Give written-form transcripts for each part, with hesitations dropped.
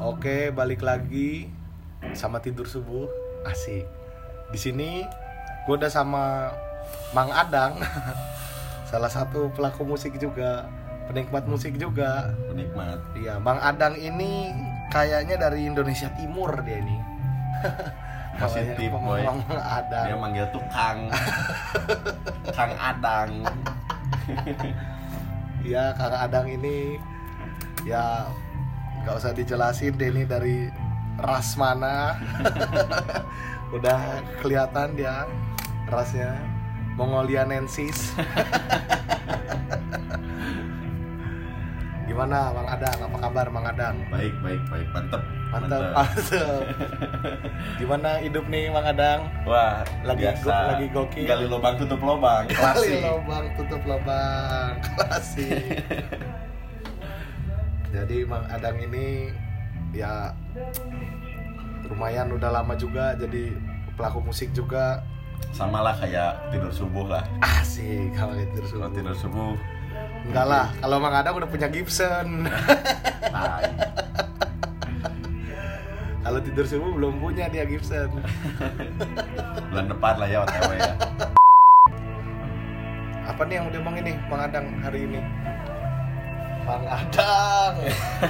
Oke, balik lagi sama Tidur Subuh. Asik. Di sini gue udah sama Mang Adang. Salah satu pelaku musik juga, penikmat musik juga. Penikmat. Iya, Mang Adang ini kayaknya dari Indonesia Timur dia ini. Positif boy. Mang Adang. Dia manggil tuh Kang. Kang Adang. Iya, Kang Adang ini ya nggak usah dijelasin deh ini dari ras mana. Udah kelihatan dia rasnya Mongolianensis. Gimana Mang Adang? Apa kabar Mang Adang? Baik. Mantep. Gimana hidup nih Mang Adang? Wah, Lagi biasa. lagi gokil. Gali lubang tutup lubang. Gali Klasik. lubang tutup lubang. Klasik. Jadi Mang Adang ini ya lumayan udah lama juga jadi pelaku musik juga. Sama lah kayak tidur subuh lah. Asik kalau tidur subuh. Kalau tidur subuh. Enggak lah, kalau Mang Adang udah punya Gibson. Tai. Kalau tidur subuh belum punya dia Gibson. Bulan depan lah ya OTW ya. Apa nih yang udah omongin nih Mang Adang hari ini? Mang Adang.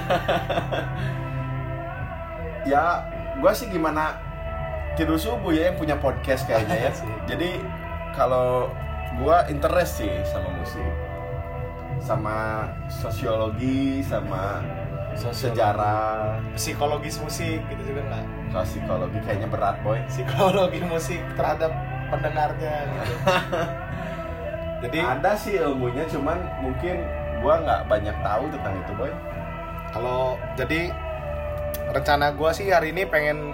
Ya, gua sih gimana tidur subuh ya yang punya podcast kayaknya ya. Jadi kalau gua interest sih sama musik, sama sosiologi, sama sejarah, Psikologis musik gitu juga enggak? kalau psikologi kayaknya berat boy. Psikologi musik terhadap pendengarnya gitu. Jadi Ada sih ilmunya, cuman mungkin gua nggak banyak tahu tentang itu boy. kalau jadi rencana gue sih hari ini pengen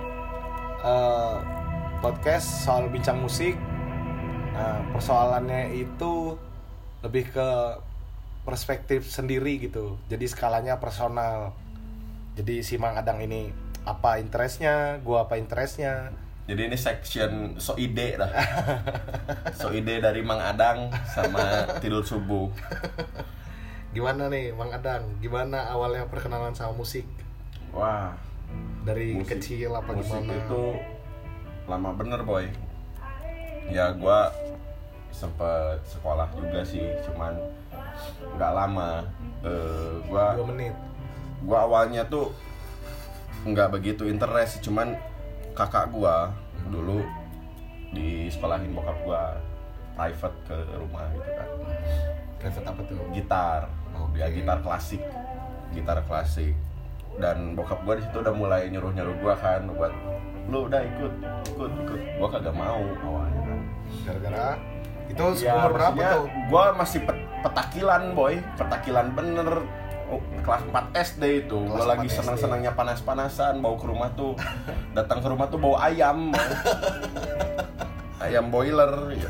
podcast soal bincang musik. Nah, persoalannya itu lebih ke perspektif sendiri gitu. Jadi skalanya personal. Jadi si Mang Adang ini apa interestnya, gue apa interestnya. Jadi ini section so ide lah. So ide dari Mang Adang sama tidur subuh. Gimana nih Mang Adang? Gimana awalnya perkenalan sama musik? Wah, Dari musik- kecil apa musik gimana? itu lama bener boy. Ya gua sempet sekolah juga sih, cuman nggak lama. Gua 2 menit. awalnya tuh nggak begitu interest, cuman kakak gua dulu di sekolahin bokap gua private ke rumah gitu kan. Private apa tuh? Gitar, Oke. dia gitar klasik. Dan bokap gua di situ udah mulai nyuruh gua kan buat lu udah ikut. Gua kagak mau awalnya kan. Gara-gara itu Ya, umur berapa maksudnya tuh? gua masih petakilan boy, petakilan bener. Kelas 4 SD itu, Kelas gua lagi 4 SD. senang-senangnya panas-panasan, bau ke rumah tuh, datang ke rumah tuh bau ayam, boy. Ayam boiler.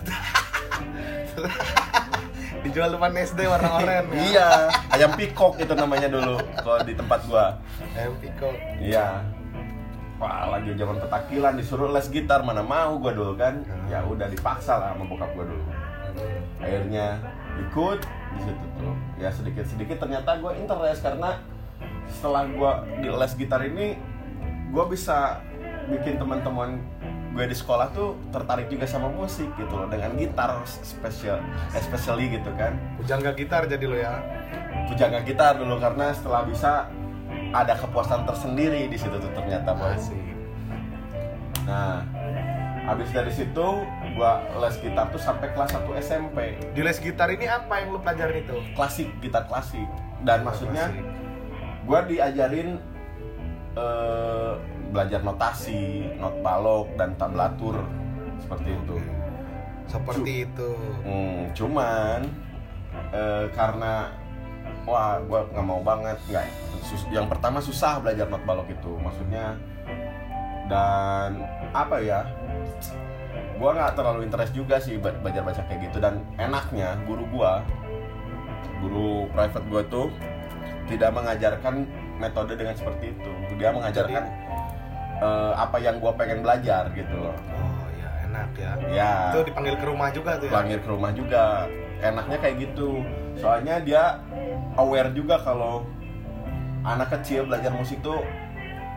Dijual depan SD warna oranye ya? Iya, ayam pikok itu namanya dulu kalau di tempat gua. Ayam pikok. Iya. Wah, lagi zaman petakilan disuruh les gitar, mana mau gua dulu kan. Ya udah dipaksa lah sama bokap gua dulu. Akhirnya ikut di situ tuh. Ya sedikit-sedikit ternyata gua interest karena setelah gua di les gitar ini gua bisa bikin teman-teman gue di sekolah tuh tertarik juga sama musik gitu loh, dengan gitar especially gitu kan. Pujangga gitar jadi lo ya. Pujangga gitar dulu karena setelah bisa ada kepuasan tersendiri di situ tuh ternyata boy. Asik. Nah, habis dari situ gua les gitar tuh sampai kelas 1 SMP. Di les gitar ini apa yang lo pelajarin itu? Klasik, gitar klasik. Dan maksudnya Klasik. gua diajarin belajar notasi, not balok dan tablatur seperti itu. Seperti itu. Cuman karena wah gue nggak mau banget, nggak. Yang pertama susah belajar not balok itu, maksudnya, dan apa ya, gue nggak terlalu interest juga sih belajar baca kayak gitu. Dan enaknya guru private gue tuh tidak mengajarkan metode dengan seperti itu. Dia mengajarkan apa yang gue pengen belajar gitu loh. Oh ya enak ya. Ya. Itu dipanggil ke rumah juga tuh ya. Panggil ke rumah juga. Enaknya kayak gitu. Soalnya dia aware juga kalau anak kecil belajar musik tuh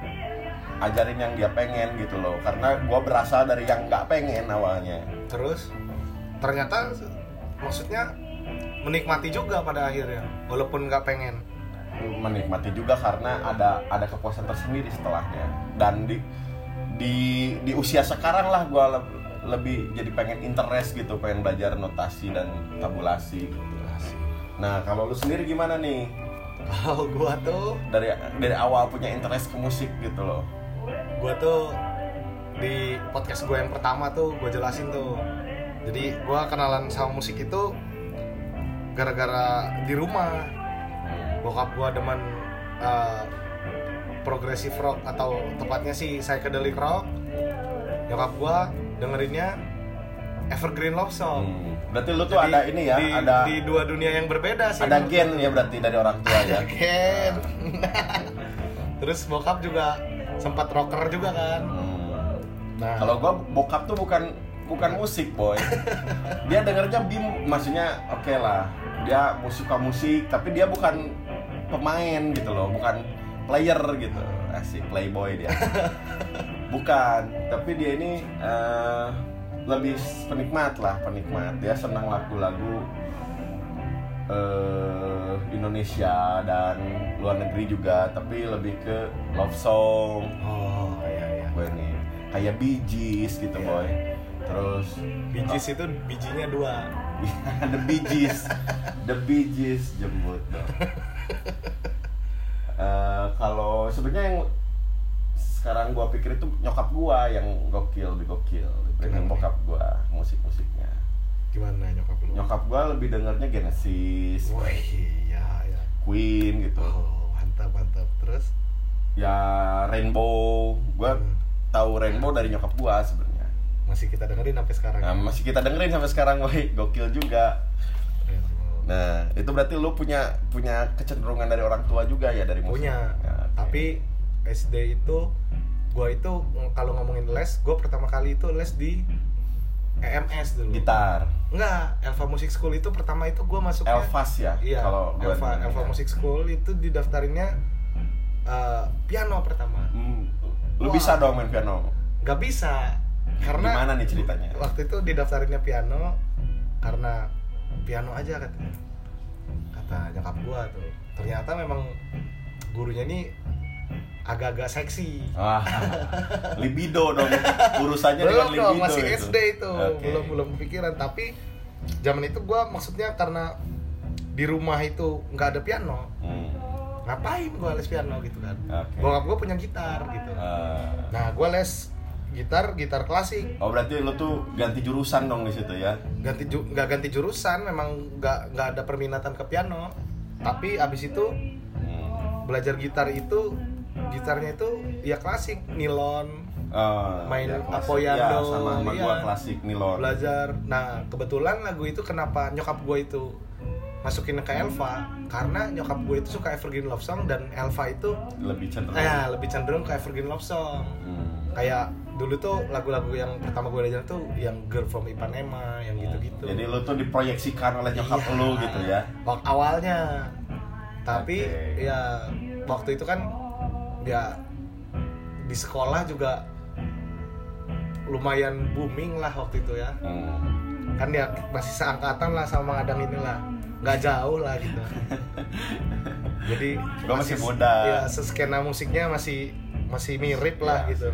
ajarin yang dia pengen gitu loh, karena gue berasal dari yang nggak pengen awalnya. Terus ternyata maksudnya menikmati juga pada akhirnya walaupun nggak pengen. Menikmati juga karena ada kepuasan tersendiri setelahnya. Dan di usia sekarang lah gue lebih jadi pengen interest gitu, pengen belajar notasi dan tabulasi gitu. Nah kalau lu sendiri gimana nih? Kalau gua tuh dari awal punya interest ke musik gitu loh. Gua tuh di podcast gue yang pertama tuh gue jelasin tuh. Jadi gua kenalan sama musik itu gara-gara di rumah. Bokap gua demen progressive rock atau tepatnya sih psychedelic rock. Nyokap gua dengerinnya Evergreen Love Song. Berarti lu tuh jadi, ada ini ya, ada di dua dunia yang berbeda sih. Ada gen ya berarti dari orang tua ya. Gen. Terus bokap juga sempat rocker juga kan. Nah, kalau gua bokap tuh bukan musik, boy. Dia dengernya maksudnya oke lah. Dia suka musik, tapi dia bukan pemain gitu loh, bukan player gitu. Asik playboy dia. Bukan, tapi dia ini lebih penikmat. Dia senang lagu-lagu Indonesia dan luar negeri juga, tapi lebih ke love song. Oh iya. Gue nih kayak Bee Gees gitu, boy. Terus Bee Gees itu bijinya 2. The Bee Gees jemput dong. Kalau sebenarnya yang sekarang gua pikir itu nyokap gua yang lebih gokil dibanding bokap gua musik-musiknya. Gimana nyokap lu? Nyokap gua lebih dengernya Genesis, wah iya. Queen gitu. Oh mantap. Terus ya Rainbow, gua tahu Rainbow dari nyokap gua sebenarnya. Masih kita dengerin sampai sekarang. Nah, masih kita dengerin sampai sekarang, woy. Gokil juga. Nah, itu berarti lu punya kecenderungan dari orang tua juga ya dari musik. Punya. Ya, okay. Tapi SD itu gua itu kalau ngomongin les, gua pertama kali itu les di EMS dulu. Gitar. Enggak, Elva Music School itu pertama itu gua masuknya Elvas ya. Iya. Kalau Elva Music School itu didaftarinnya piano pertama. Lu bisa dong main piano? Gak bisa. Karena gimana nih ceritanya? Waktu itu didaftarinnya piano karena piano aja kata nyokap gua tuh. Ternyata memang gurunya ini agak-agak seksi. Libido dong. Urusannya dengan libido. Belum, masih itu. SD itu. Okay. Belum kepikiran, tapi zaman itu gua maksudnya karena di rumah itu nggak ada piano. Ngapain gua les piano gitu kan. Okay. Bokap gua punya gitar gitu. Nah, gua les gitar klasik. Oh berarti lo tuh ganti jurusan dong di situ ya? Nggak ganti jurusan, memang nggak ada perminatan ke piano. Tapi abis itu belajar gitarnya itu ya klasik, nilon, main ya, apoyando, ya, sama gua klasik nilon. Belajar. Nah kebetulan lagu itu kenapa nyokap gua itu masukin ke Elva, karena nyokap gue itu suka Evergreen Love Song dan Elva itu lebih cenderung ke Evergreen Love Song. Kayak dulu tuh lagu-lagu yang pertama gue belajar tuh yang Girl from Ipanema, yang gitu-gitu. Jadi lu tuh diproyeksikan oleh nyokap lu gitu ya? Awalnya. Tapi ya waktu itu kan ya di sekolah juga lumayan booming lah waktu itu ya. Kan ya masih seangkatan lah sama Adang inilah, nggak jauh lah gitu. Jadi gue masih muda. Ya skena musiknya masih mirip lah gitu.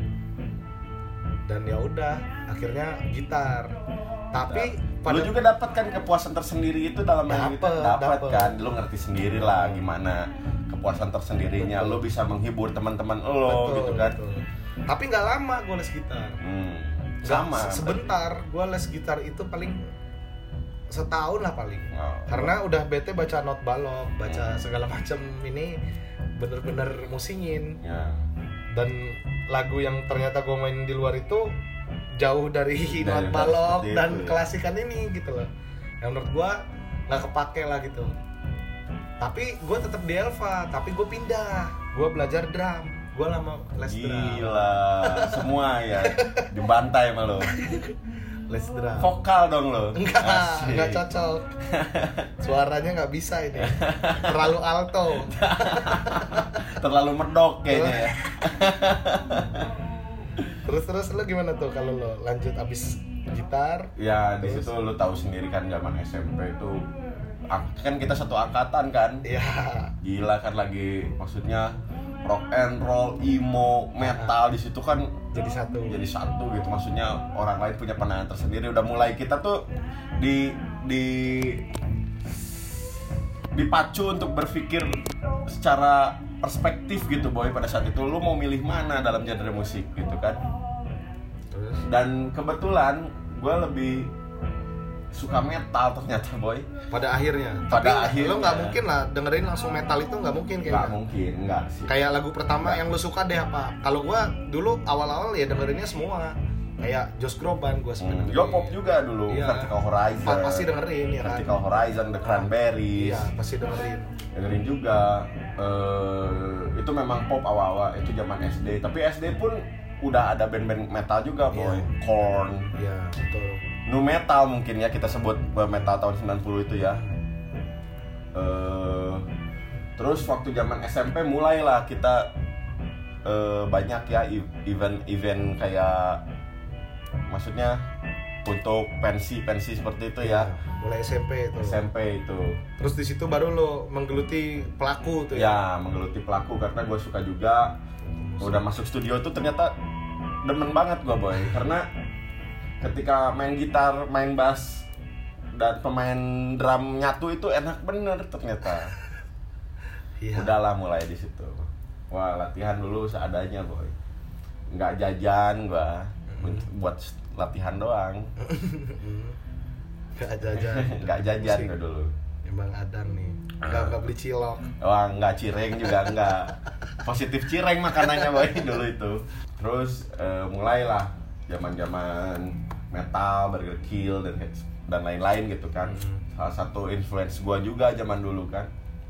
Dan ya udah akhirnya gitar. Tapi lu juga dapat kan kepuasan tersendiri itu dalam hal itu dapat kan, lu ngerti sendiri lah gimana kepuasan tersendirinya. Betul. Lu bisa menghibur teman-teman lo gitu kan. Betul. Tapi nggak lama gue les gitar. Sama sebentar. Gue les gitar itu paling setahun lah paling. Karena udah bete baca not balok, baca segala macam, ini bener-bener musingin. Dan lagu yang ternyata gue main di luar itu jauh dari not balok dan klasikan ini gitu loh. Yang menurut gue nggak kepake lah gitu. Tapi gue tetap di Elva, tapi gue pindah, gue belajar drum. Gue lama les drum. Gila, semua ya dibantai sama lo. Les drum. Vokal dong lo. Enggak cocok. Suaranya nggak bisa ini. Terlalu alto. Terlalu medok kayaknya ya. Terus lo gimana tuh kalau lo lanjut abis gitar? Ya di situ lo tahu sendiri kan zaman SMP itu kan kita satu angkatan kan. Iya. Gila kan lagi maksudnya rock and roll, emo, metal di situ kan Jadi satu gitu, maksudnya orang lain punya pandangan tersendiri. Udah mulai kita tuh dipacu untuk berpikir secara perspektif gitu boy. Pada saat itu lu mau milih mana dalam genre musik gitu kan. Terus? Dan kebetulan gue lebih suka metal ternyata boy. Pada akhirnya. Lo nggak mungkin lah dengerin langsung metal itu, nggak mungkin kayaknya. Nggak mungkin, nggak sih. Kayak lagu pertama yang lo suka deh apa? Kalau gua dulu awal-awal ya dengerinnya semua. Kayak Josh Groban gua suka dengerin. Gue pop juga dulu, Iya. Vertical Horizon. Pasti dengerin ya kan. Vertical Horizon, The Cranberries. Iya, pasti dengerin juga. Itu memang pop awal-awal, itu zaman SD. Tapi SD pun udah ada band-band metal juga boy. Iya. Korn. Iya, betul. Nu metal mungkin ya kita sebut metal tahun 90 itu ya. Terus waktu zaman SMP mulailah kita banyak ya event kayak maksudnya untuk pensi seperti itu ya. Mulai SMP itu. Terus di situ baru lo menggeluti pelaku tuh ya. Ya, menggeluti pelaku karena gue suka juga. Udah masuk studio tuh ternyata demen banget gue boy, karena ketika main gitar, main bass, dan pemain drum nyatu itu enak bener ternyata. Iya. Udahlah mulai di situ. Wah, latihan dulu seadanya boy. Nggak jajan gua, buat latihan doang. Nggak jajan gua dulu. Emang Adam nih. Nggak beli cilok. Wah, nggak cireng juga nggak. Positif cireng makanannya boy dulu itu. Terus mulailah zaman-zaman metal, Burger Kill dan lain-lain gitu kan. Salah satu influence gua juga zaman dulu kan.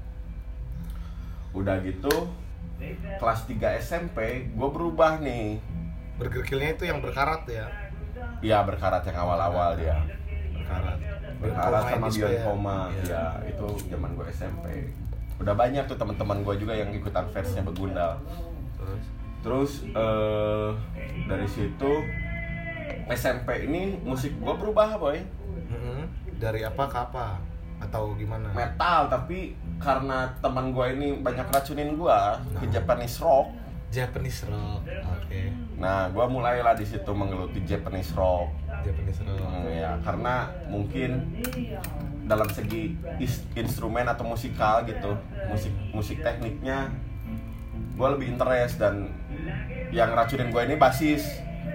Udah gitu kelas 3 SMP gua berubah nih. Burger Kill-nya itu yang berkarat ya? Iya, berkarat yang awal-awal dia. Berkarat sama Beyond Coma. Ya, itu zaman gua SMP. Udah banyak tuh teman-teman gua juga yang ikutan fansnya Begundal. Terus dari situ SMP ini musik gua berubah boy. Dari apa ke apa? Atau gimana? Metal, tapi karena teman gua ini banyak racunin gua ke Japanese rock. Oke. Nah, gua mulailah di situ menggeluti Japanese rock. Ya, karena mungkin dalam segi instrumen atau musikal gitu, musik tekniknya gue lebih interest, dan yang racunin gue ini bassist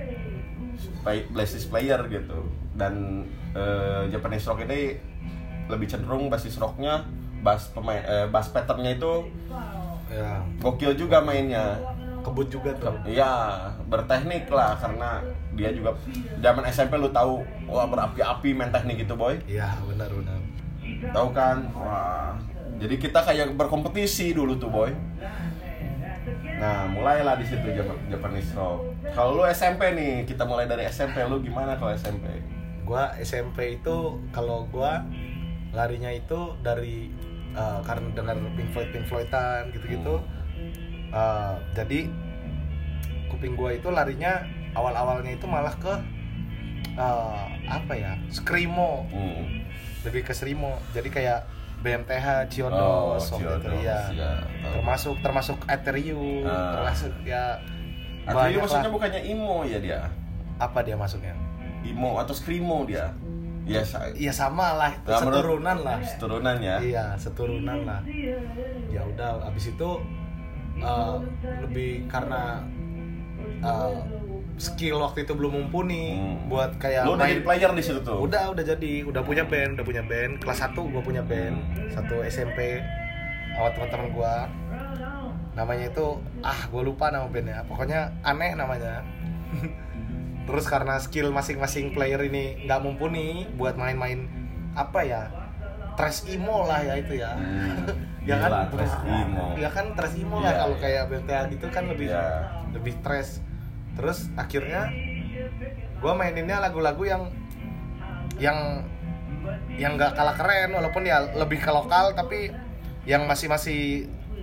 player gitu. Dan Japanese rock ini lebih cenderung bassist rocknya, bass patternnya itu ya, gokil juga mainnya, kebut juga tuh. Iya, berteknik lah, karena dia juga zaman SMP lu tahu, wah berapi-api main teknik gitu boy. Iya, benar. Tahu kan? Wah, jadi kita kayak berkompetisi dulu tuh boy. Nah, mulailah di situ Japanese rock. Kalau lu SMP nih, kita mulai dari SMP. Lu gimana kalau SMP? Gua SMP itu, kalau gua larinya itu dari karena dengar Pink Floyd-an gitu-gitu. Jadi kuping gua itu larinya awal-awalnya itu malah ke apa ya? Screamo. Lebih ke screamo. Jadi kayak BMTH, Ciondos, gitu ya. Termasuk Ethereum, termasuk ya. Ethereum maksudnya bukannya emo ya dia? Apa dia masuknya? Emo atau screamo dia? Iya sama lah, seturunan lah. Seturunan ya? Iya, seturunan lah. Ya udah, abis itu lebih karena skill waktu itu belum mumpuni buat kayak lu udah jadi player di situ tuh? Udah punya band. Kelas 1 gua punya band, satu SMP sama teman-teman gua. Namanya itu gua lupa nama bandnya. Pokoknya aneh namanya. Terus karena skill masing-masing player ini nggak mumpuni buat main-main apa ya, thrash emo lah ya itu ya. Ya kan thrash emo. Ya kan thrash emo lah kalau kayak BMTH gitu kan lebih thrash. Terus akhirnya gue maininnya lagu-lagu yang yang nggak kalah keren, walaupun ya lebih ke lokal, tapi yang masih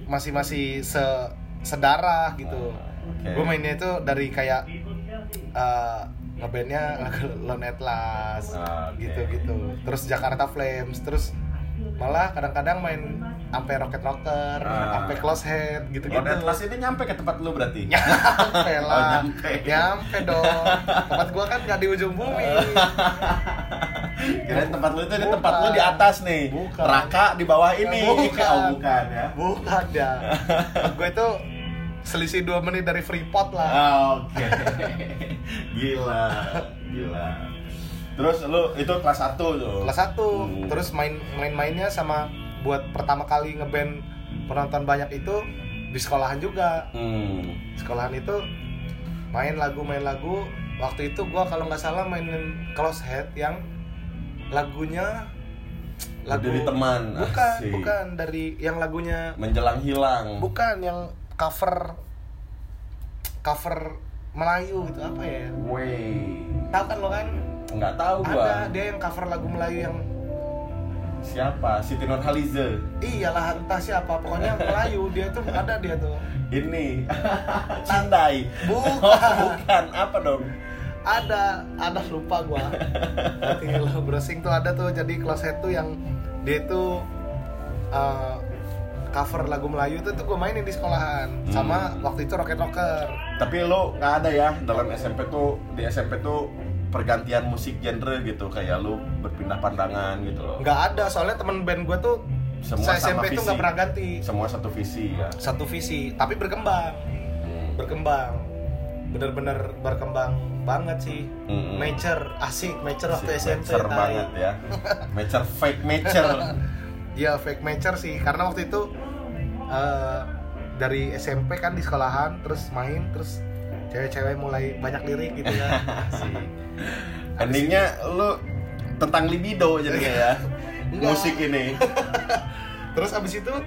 sedarah gitu. Gue mainnya itu dari kayak ngebandnya Lone Atlas gitu. Terus Jakarta Flames, terus malah kadang-kadang main sampai Rocket Rocker, sampai Close Head gitu-gitu. Lone Atlas ini nyampe ke tempat lu berarti? Nyampe lah. Nyampe Dong. Tempat gua kan nggak di ujung bumi. Kirain tempat lu itu di tempat lu di atas nih. Bukan. Raka di bawah ini. Bukan. Bukan ya. Bukan ya. Gue itu selisih 2 menit dari Freeport lah. Oke. Gila. Terus lu itu kelas 1 tuh. Kelas 1. Terus main-mainnya sama buat pertama kali ngeband penonton banyak itu di sekolahan juga. Sekolahan itu main lagu. Waktu itu gua kalau nggak salah mainin Close Head yang lagunya dari teman. Bukan dari yang lagunya Menjelang Hilang. Bukan yang cover Melayu itu apa ya? Tahu kan lo kan? Nggak tahu gua. Ada dia yang cover lagu Melayu yang siapa? Siti Nurhaliza. Iyalah, entah siapa, pokoknya Melayu dia tuh ada dia tuh. Ini Cindai. Bukan. Apa dong? Ada lupa gua. Nanti lo browsing tuh ada tuh, jadi Close Head tuh yang dia tuh cover lagu Melayu itu tuh gue mainin di sekolahan. Sama waktu itu Rocket Rocker. Tapi lo nggak ada ya dalam SMP tuh, di SMP tuh pergantian musik genre gitu, kayak lu berpindah pandangan gitu loh? Nggak ada, soalnya temen band gue tuh semua SMP visi. tuh nggak pernah ganti. Semua satu visi ya? Satu visi, tapi berkembang. Bener-bener berkembang banget sih. Mature, asik mature waktu SMP. Mature banget ya. Mature, fake mature. Iya, fake mature sih, karena waktu itu dari SMP kan di sekolahan, terus main, terus cewek-cewek mulai banyak lirik gitu ya. Endingnya lu tentang libido jadinya ya. Musik ini. Terus abis itu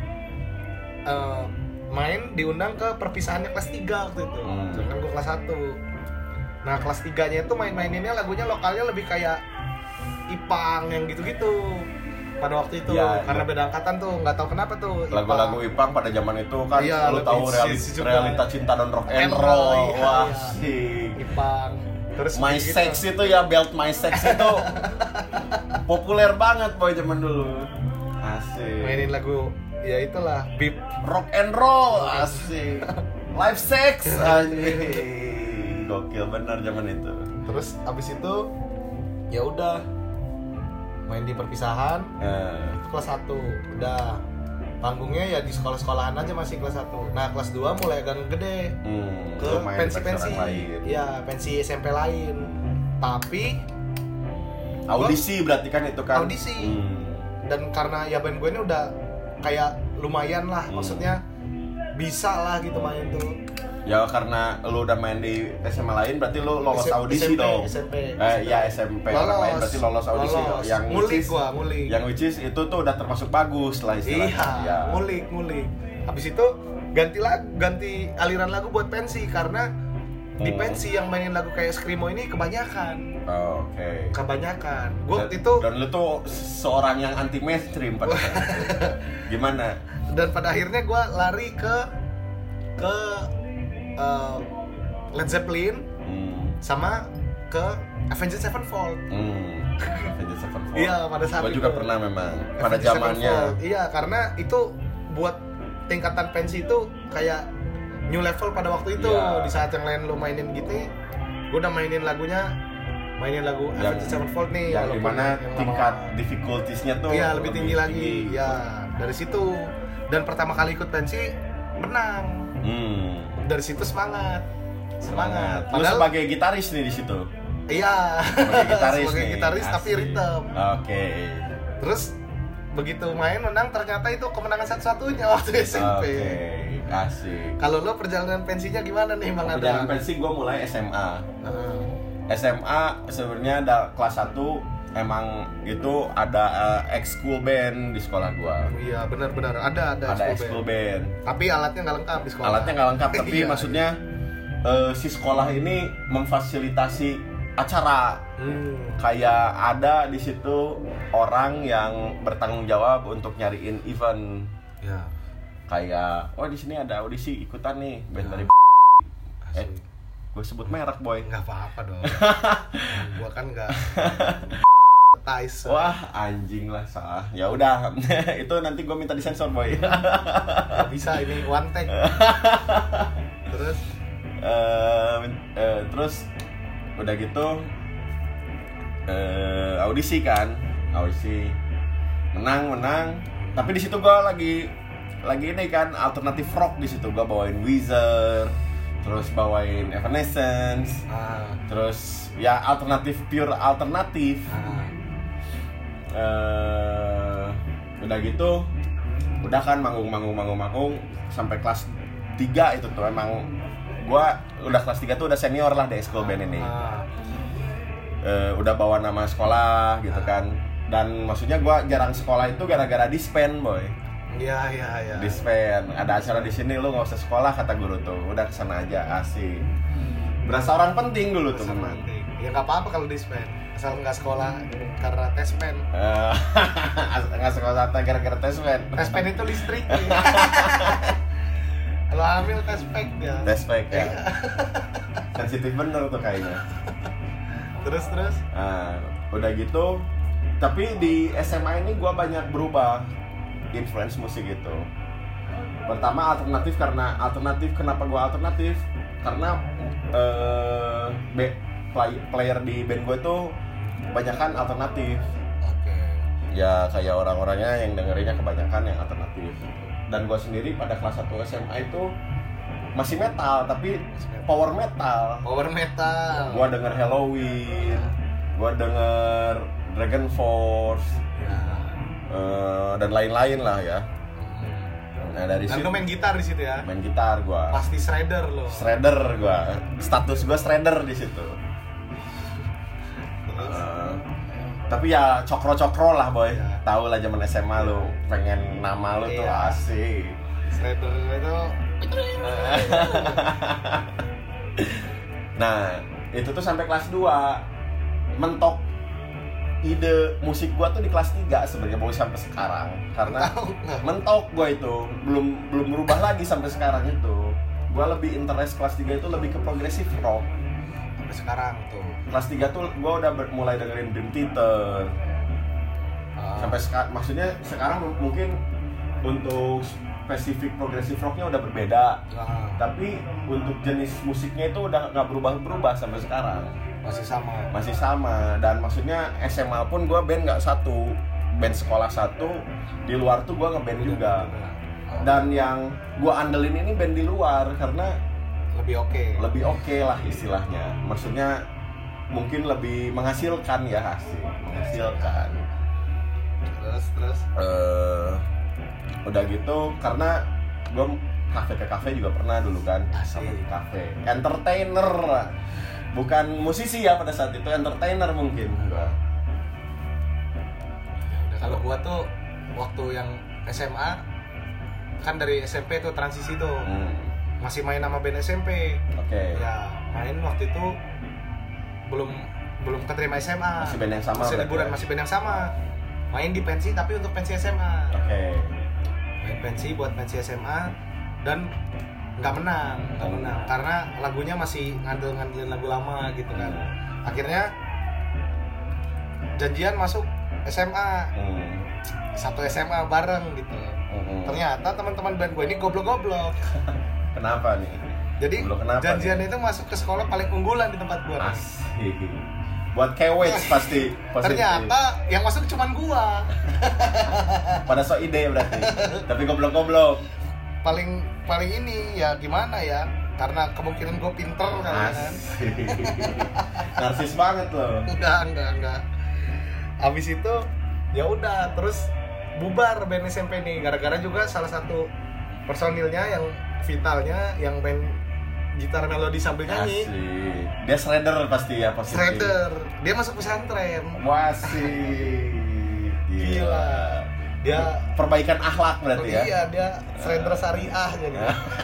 main diundang ke perpisahannya kelas 3 waktu itu. Kan gue kelas 1. Nah kelas 3-nya itu main-maininnya lagunya lokalnya lebih kayak Ipang yang gitu-gitu pada waktu itu ya, karena beda angkatan tuh, nggak tahu kenapa tuh lagu-lagu Ipang pada zaman itu kan ya, lu tahu realita cinta dan rock and roll. Wah sih Ipang. Terus My gitu. Sex itu ya, Belt My Sex itu populer banget boy zaman dulu. Asik. Mainin lagu ya itulah beep rock and roll. Asik. Live Sex. Anjing. Gokil bener zaman itu. Terus abis itu ya udah main di perpisahan. Itu kelas 1 udah panggungnya ya di sekolah-sekolahan aja masih kelas 1. Nah kelas 2 mulai agak gede ke pensi-pensi. Ya pensi SMP lain. Tapi audisi berarti kan itu kan. Audisi. Dan karena ya band gue ini udah kayak lumayan lah, maksudnya bisa lah gitu main tuh. Ya karena lu udah main di SMA lain berarti lu lolos audisi dong. SMP. Ya SMP orang lain berarti lolos audisi dong. Yang ngulik. Yang which is itu tuh udah termasuk bagus lah istilahnya. Iya, ya. ngulik. Habis itu ganti aliran lagu buat pensi karena di pensi yang mainin lagu kayak Screamo ini kebanyakan. Oke. Kebanyakan. Gua itu dan lu tuh seorang yang anti mainstream pada saat itu. Gimana? Dan pada akhirnya gua lari ke Led Zeppelin sama ke Avenged Sevenfold. Avenged Sevenfold. Iya pada saat itu. Gue juga pernah memang pada Avenged zamannya. Sevenfold. Iya karena itu buat tingkatan pensi itu kayak new level pada waktu itu. Di saat yang lain lu mainin gitu, gue udah mainin lagu Avenged Sevenfold nih. Yang dimana tingkat difficulties-nya tuh iya lebih tinggi lagi. Ya dari situ. Dan pertama kali ikut pensi menang. Dari situ semangat. Lu sebagai gitaris nih di situ. Iya. Sebagai gitaris tapi rhythm. Oke. Terus begitu main menang, ternyata itu kemenangan satu-satunya waktu SMP. Oke. Asik. Kalau lo perjalanan pensinya gimana nih Bang Adra? Perjalanan pensi gue mulai SMA. SMA sebenarnya kelas 1 emang itu ada ex-school band di sekolah gua. Iya benar-benar ada ex-school band. Tapi alatnya nggak lengkap di sekolah. Alatnya nggak lengkap tapi maksudnya si sekolah ini memfasilitasi acara. Kayak ada di situ orang yang bertanggung jawab untuk nyariin event. Ya. Kayak, di sini ada audisi ikutan nih band dari gue sebut merek boy. Nggak apa-apa dong. Gua kan nggak tais. Wah anjing lah salah. Ya udah itu nanti gue minta disensor boy. Nggak bisa ini one take. Terus udah gitu audisi menang. Tapi di situ gue lagi ini kan alternatif rock di situ. Gue bawain Weezer, terus bawain Evanescence, terus ya pure alternatif. Udah gitu, udah kan manggung sampai kelas 3 itu tuh emang gua udah kelas 3 tuh udah senior lah di school band ini. Udah bawa nama sekolah gitu kan. Dan maksudnya gua jarang sekolah itu gara-gara disband boy. Iya. Disband, ada acara di sini lu nggak usah sekolah kata guru tuh, udah kesana aja asik. Berasa orang penting dulu tuh memang. Ya nggak apa-apa kalau disband, asal nggak sekolah karena tespen. Nggak sekolah gara-gara tespen. Tespen itu listrik. Kalau hamil tespek ya. Tespek ya. Sensitif bener tuh kayaknya. Terus. Udah gitu. Tapi di SMA ini gue banyak berubah influence musik itu. Pertama alternatif, kenapa gue alternatif? Karena player di band gue tuh kebanyakan alternatif. Ya kayak orang-orangnya yang dengerinnya kebanyakan yang alternatif. Dan gue sendiri pada kelas 1 SMA itu masih metal, tapi power metal. Gue denger Halloween, gue denger Dragon Force, dan lain-lain lah ya. Nah dari situ. Dan lo main gitar di situ ya? Main gitar gue. Pasti shredder lo. Shredder gue. Status gue shredder di situ. Tapi ya cokro lah boy. Ya. Tahu lah zaman SMA lu pengen nama lu tuh asik. Shredder itu. Nah, itu tuh sampai kelas 2 mentok ide musik gua tuh di kelas 3 sebenarnya boleh sampai sekarang. Karena mentok gua itu belum berubah lagi sampai sekarang itu. Gua lebih interest kelas 3 itu lebih ke progressive rock. Sampai sekarang tuh. Kelas 3 tuh gue udah mulai dengerin Dream Theater. Sampai maksudnya sekarang mungkin untuk spesifik progressive rocknya udah berbeda. Tapi untuk jenis musiknya itu udah nggak berubah sampai sekarang. Masih sama. Dan maksudnya SMA pun gue band nggak satu, band sekolah satu, di luar tuh gue ngeband juga. Dan yang gue andelin ini band di luar karena lebih oke lah istilahnya. Maksudnya mungkin lebih menghasilkan ya, menghasilkan. Terus udah gitu karena gue kafe juga pernah dulu kan. Sama di kafe entertainer, bukan musisi ya pada saat itu, entertainer mungkin gua. Kalau gua tuh waktu yang SMA kan dari SMP tuh transisi tuh masih main sama band SMP. Ya main waktu itu belum keterima SMA. Masih band yang sama. Masih liburan, masih band yang sama. Main di pensi tapi untuk pensi SMA. Main pensi buat pensi SMA dan nggak menang karena lagunya masih ngandelin lagu lama gitu kan. Akhirnya janjian masuk SMA. Satu SMA bareng gitu. Ternyata teman-teman band gue ini goblok-goblok. Kenapa nih? Jadi janjian itu masuk ke sekolah paling unggulan di tempat gue. Asik. Buat kewets pasti. Ternyata yang masuk cuman gua. Pada so ide berarti. Tapi goblok-goblok. Paling ini ya gimana ya? Karena kemungkinan gue pinter kan. Narsis banget loh. Enggak. Abis itu ya udah terus bubar band SMP nih gara-gara juga salah satu personilnya yang vitalnya yang main gitar melodi sambil nyanyi. Asik. Dia shredder pasti ya pasti. Shredder. Dia masuk pesantren. Wasik. Gila. Dia perbaikan akhlak berarti ya. Iya, dia shredder syariah jadi.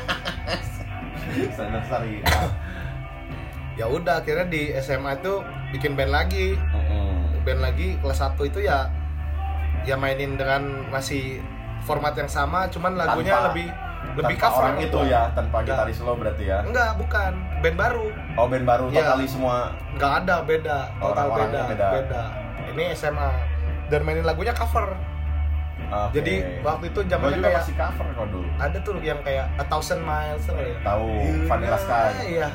Shredder syariah. Ya udah akhirnya di SMA itu bikin band lagi. Band lagi kelas 1 itu ya mainin dengan masih format yang sama, cuman lagunya lebih cover orang itu ya, tanpa gitaris lo berarti ya? Enggak, bukan, band baru. Oh, band baru, totali semua? Enggak ada, beda, total beda. Ini SMA, dan mainin lagunya cover. Okay. Jadi waktu itu zamannya kayak masih cover kok dulu. Ada tuh yang kayak 1000 Miles tuh ya. Tahu, Vanilla Sky. Iya.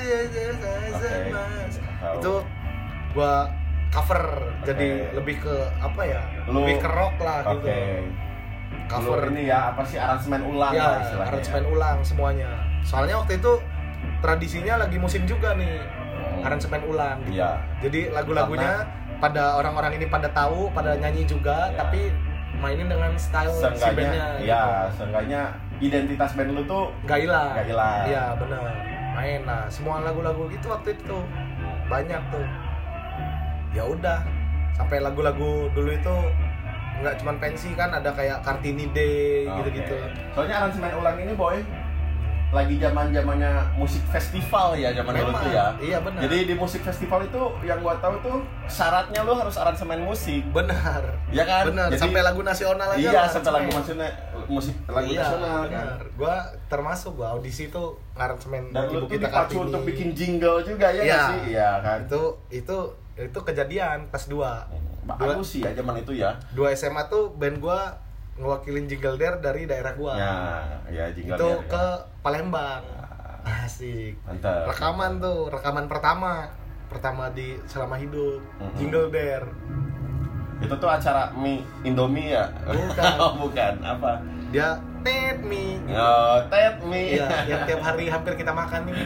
Itu gua cover, jadi lebih ke apa ya? Lebih ke rock lah gitu. Cover ini ya, apa sih, aransemen ulang ya, lah istilahnya. Aransemen ulang semuanya. Soalnya waktu itu tradisinya lagi musim juga nih. Aransemen ulang gitu. Iya. Jadi lagu-lagunya pada orang-orang ini pada tahu, pada nyanyi juga, tapi mainin dengan style si bandnya. Iya, seenggaknya identitas band lu tuh gak hilang. Iya, benar. Main lah semua lagu-lagu gitu waktu itu. Banyak tuh. Ya udah, sampai lagu-lagu dulu itu nggak cuma pensi kan, ada kayak Kartini Day gitu-gitu. Soalnya aransemen ulang ini boy lagi zamannya musik festival ya zaman dulu tuh ya. Iya benar. Jadi di musik festival itu yang gua tahu tuh syaratnya lu harus aransemen musik. Benar. Ya kan? Benar. Jadi, sampai lagu nasional aja. Iya, sampai lagu nasional, nasional benar. kan. Gua termasuk audisi tuh aransemen dan Ibu lu tuh Kita dipacu Kartini. untuk bikin jingle juga ya nggak sih? Iya kan. Itu kejadian pas 2. Bagus sih ya zaman itu ya. 2 SMA tuh band gua ngewakilin Jingle Dare dari daerah gua. Ya Jingle itu Dare, ke Palembang. Asik. Mantap. Rekaman pertama di selama hidup. Jingle Dare. Itu tuh acara mie Indomie ya? Bukan. Bukan, apa? Dia Ted Mie. Oh, Ted Mie. Iya, yang tiap hari hampir kita makan ini.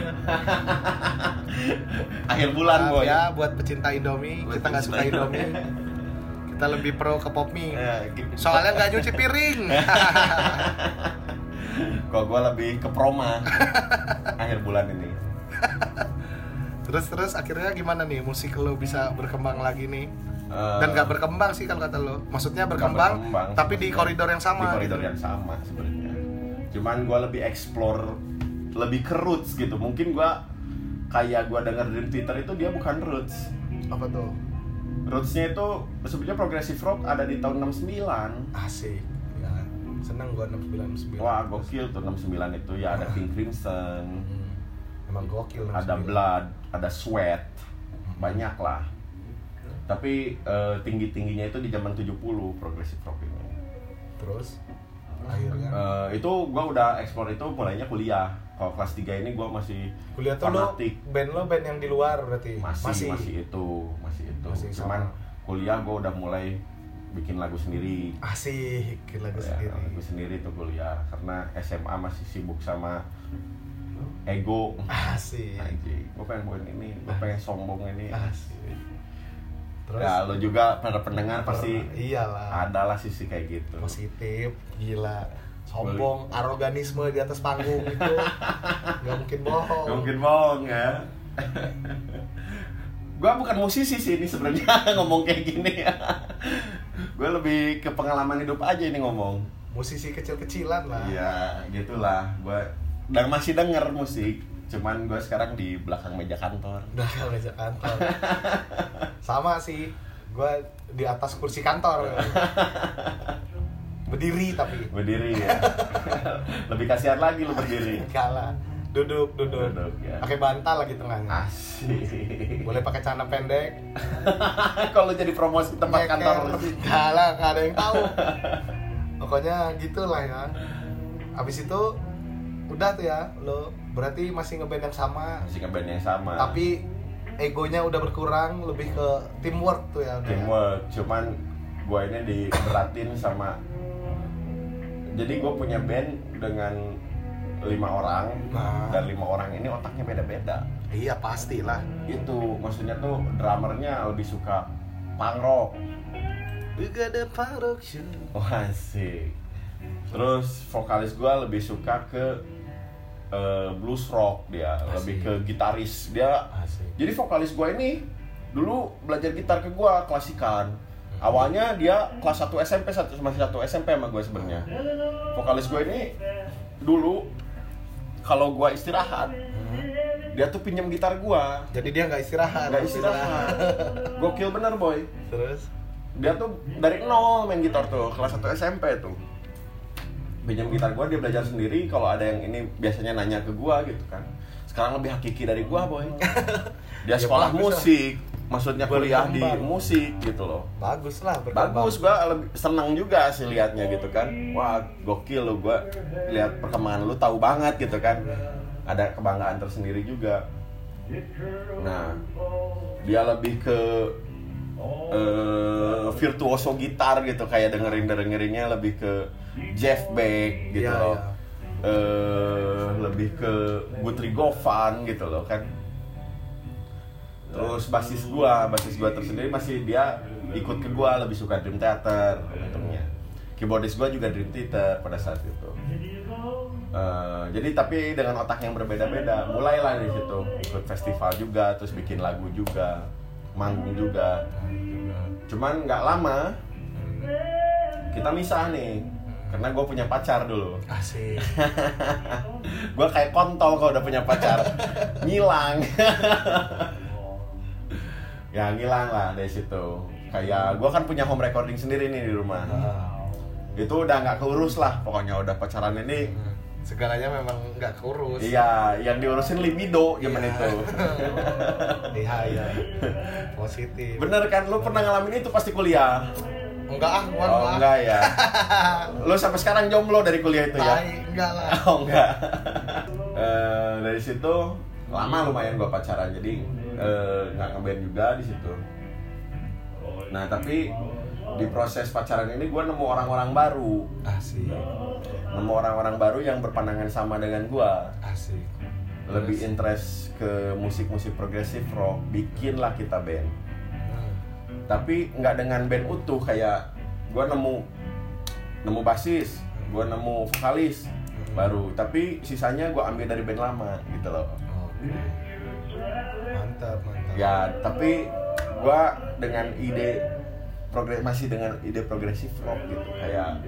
Akhir bulan, boy. Ya, buat pecinta Indomie, kita nggak suka Indomie. Kita lebih pro ke pop mie. Soalnya nggak nyuci piring. Kok gue lebih ke proma akhir bulan ini. Terus akhirnya gimana nih musik lo bisa berkembang lagi nih? Dan nggak berkembang sih kalau kata lo. Maksudnya berkembang tapi di koridor yang sama. Di koridor yang sama sebenarnya. Cuman gue lebih explore, lebih ke roots gitu. Mungkin gue kayak gue denger Dream Theater itu dia bukan roots. Apa tuh? Rootsnya itu sebenarnya progressive rock ada di tahun 69. Asik. Ya, seneng gua 69. Wah, gokil tuh 69 itu ya, ada King Crimson. Emang gokil 69. Ada Blood, ada Sweat. Banyak lah. Tapi tinggi-tingginya itu di zaman 70 progressive rock ini. Terus akhirnya itu gua udah explore itu mulainya kuliah. Kalau kelas 3 ini gua masih kuliah tuh fanatik. Lo band yang di luar berarti? Masih itu. Cuman kuliah gua udah mulai bikin lagu sendiri. Asik, bikin lagu sendiri. Lagu sendiri tuh kuliah karena SMA masih sibuk sama ego. Asik. Anjing, gua pengen buat ini, gua pengen sombong ini. Asik. Terus ya lo juga para pendengar pasti iyalah. Adalah sisi kayak gitu. Positif, gila. Sombong, aroganisme di atas panggung itu nggak mungkin bohong. Nggak mungkin bohong ya. Gue bukan musisi sih ini sebenarnya ngomong kayak gini ya. Gue lebih ke pengalaman hidup aja ini ngomong. Musisi kecil-kecilan lah. Iya, gitulah. Gue dan masih denger musik. Cuman gue sekarang di belakang meja kantor. Belakang meja kantor. Sama sih. Gue di atas kursi kantor. Berdiri ya. Lebih kasihan lagi lu berdiri. Kalah. Duduk ya. Pakai bantal lagi tengahnya. Asik. Boleh pakai celana pendek. Kalau jadi promosi tempat kantor lu sih. Kalah, enggak ada yang tahu. Pokoknya gitulah ya. Habis itu udah tuh ya, lo berarti masih ngeband yang sama. Tapi egonya udah berkurang, lebih ke teamwork tuh ya. Teamwork, cuman gue ini diberatin sama. Jadi gue punya band dengan 5 orang, dan 5 orang ini otaknya beda-beda. Iya pastilah. Itu maksudnya tuh drummernya lebih suka punk rock. Juga ada punk rock show. Wah asik. Terus vokalis gue lebih suka ke blues rock dia, asik. Lebih ke gitaris dia. Asik. Jadi vokalis gue ini dulu belajar gitar ke gue klasikan. Awalnya dia kelas 1 SMP, masih 1 SMP sama gue sebenarnya. Vokalis gue ini dulu kalau gue istirahat, dia tuh pinjam gitar gua. Jadi dia nggak istirahat. Gokil bener boy. Terus Dia tuh dari nol main gitar tuh, kelas 1 SMP tuh. Pinjam gitar gua, dia belajar sendiri. Kalau ada yang ini biasanya nanya ke gua gitu kan. Sekarang lebih hakiki dari gua boy. Dia sekolah musik, maksudnya kuliah di musik gitu loh. Bagus lah, berkembang. Bagus, gua lebih senang juga sih liatnya gitu kan. Wah gokil lo, gua lihat perkembangan lu tahu banget gitu kan. Ada kebanggaan tersendiri juga. Nah, dia lebih ke virtuoso gitar gitu, kayak dengerinnya lebih ke Jeff Beck gitu Ya, loh. ya. Lebih ke Guthrie Govan gitu loh kan. Terus basis gua tersendiri masih dia ikut ke gua, lebih suka Dream Theater untungnya. Keyboardis gua juga Dream Theater pada saat itu. Jadi tapi dengan otak yang berbeda-beda, mulailah dari situ ikut festival juga, terus bikin lagu juga, manggung juga. Cuman nggak lama kita misah nih, karena gue punya pacar dulu. Asik. Gue kayak kontol kalau udah punya pacar, ngilang. Ya ngilang lah dari situ. Kayak gue kan punya home recording sendiri nih di rumah. Itu udah nggak keurus lah, pokoknya udah pacaran ini. Segalanya memang nggak keurus. Iya, yang diurusin libido zaman Iya. itu. Iya. Positif. Bener kan, lu pernah ngalamin itu pasti kuliah? Enggak ah, Oh enggak ya. Lu sampai sekarang jomblo dari kuliah itu ya? Enggak lah. Oh enggak. Dari situ lama lumayan gua pacaran, jadi nggak ngeband juga di situ. Nah tapi di proses pacaran ini gua nemu orang-orang baru. Asik. Nemu orang-orang baru yang berpandangan sama dengan gua. Asik. Lebih interest ke musik-musik progresif rock, bikinlah kita band. Tapi nggak dengan band utuh, kayak gue nemu basis, gue nemu vokalis baru, tapi sisanya gue ambil dari band lama gitu loh. Mantap. Ya tapi gue dengan masih dengan ide progresif rock gitu, kayak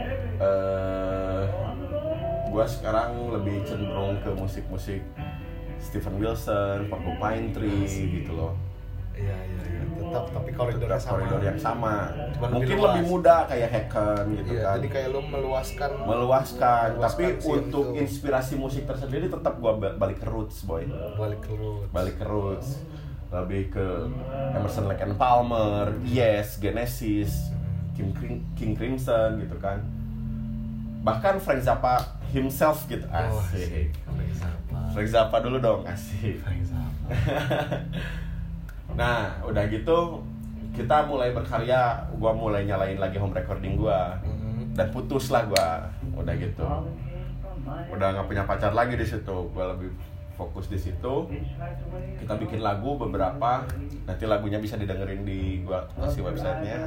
gue sekarang lebih cenderung ke musik-musik Steven Wilson, Porcupine Tree gitu loh. Iya. Tetap tapi koridornya Tetap sama. koridor yang sama. Cuman Mungkin luas. lebih muda kayak Hacken gitu Iya, kan. jadi kayak lu meluaskan Tapi sih untuk itu. inspirasi musik tersendiri tetap gua balik ke roots boy. balik ke roots. Lebih ke Emerson Lake and Palmer, Yes, Genesis, King Crimson gitu kan. Bahkan Frank Zappa himself gitu. Asik. Frank Zappa dulu dong, asik. Nah, udah gitu kita mulai berkarya, gua mulai nyalain lagi home recording gua. Dan putus lah gua. Udah gitu. Udah nggak punya pacar lagi di situ. Gua lebih fokus di situ. Kita bikin lagu beberapa. Nanti lagunya bisa didengerin di gua kasih websitenya.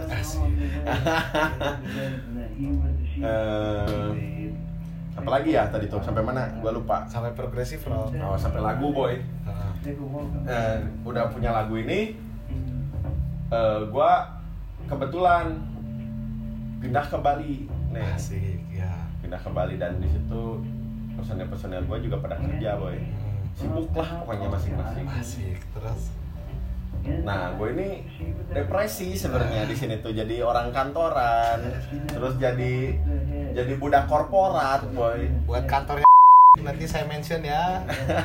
Apalagi ya tadi tuh, sampai mana? Gua lupa. Sampai progresif rock. Oh, sampai lagu boy. Udah punya lagu ini, gua kebetulan pindah ke Bali nih. Asik ya. Pindah ke Bali dan di situ personel gua juga pada kerja boy. Sibuk lah pokoknya masing-masing. Asik terus. Nah, gue ini depresi sebenarnya di sini tuh, jadi orang kantoran, terus jadi budak korporat boy. Buat kantornya nanti saya mention ya.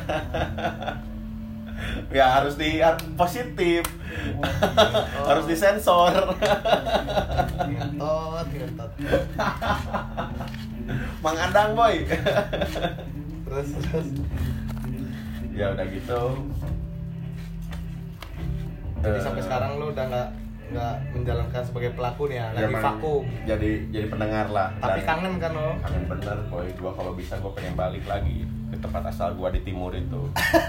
Ya harus positif. Harus disensor. Ngentot. Mang Adang boy. Terus. Ya udah gitu. Jadi sampai sekarang lu udah nggak menjalankan sebagai pelaku nih ya, lagi vakum. Jadi pendengar lah. Tapi Dan kangen kan lo? kangen bener boy. Gua kalau bisa gua pengen balik lagi ke tempat asal gua di timur itu.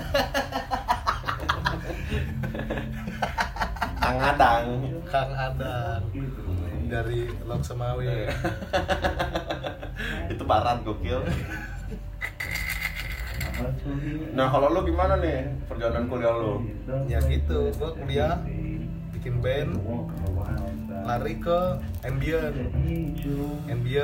Kang Adang dari Lok Semawe. Itu barat gokil. Nah kalau lu gimana nih perjalanan kuliah lu? Ya gitu, gua kuliah bikin band, lari ke ambient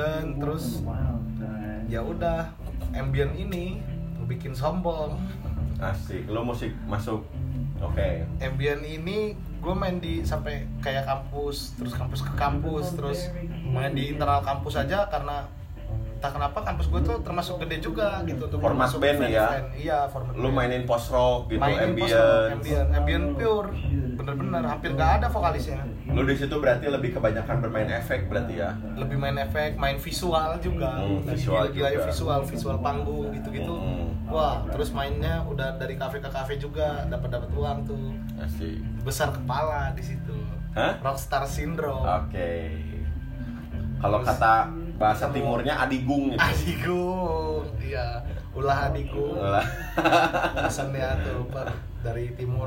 terus ya udah ambient ini bikin sombong. Asik, lo musik masuk. Oke. Ambient ini gue main di sampai kayak kampus, terus kampus ke kampus, terus main di internal kampus aja karena entah kenapa kampus gue tuh termasuk gede juga gitu untuk Format masuk band ya? Iya, format Lu band. mainin post rock gitu, Mainin ambient. ambient pure, bener-bener hampir gak ada vokalisnya. Lu di situ berarti lebih kebanyakan bermain efek berarti ya? Lebih main efek, main visual juga. Visual Gila juga. visual panggung gitu-gitu. Wah, terus mainnya udah dari kafe ke kafe juga, dapat uang tuh. Asik. Besar kepala di situ. Hah? Rockstar syndrome. Oke. Kalau kata bahasa timurnya adigung gitu. Adigung, iya, ulah adigung. Lah. Pesannya tuh dari timur.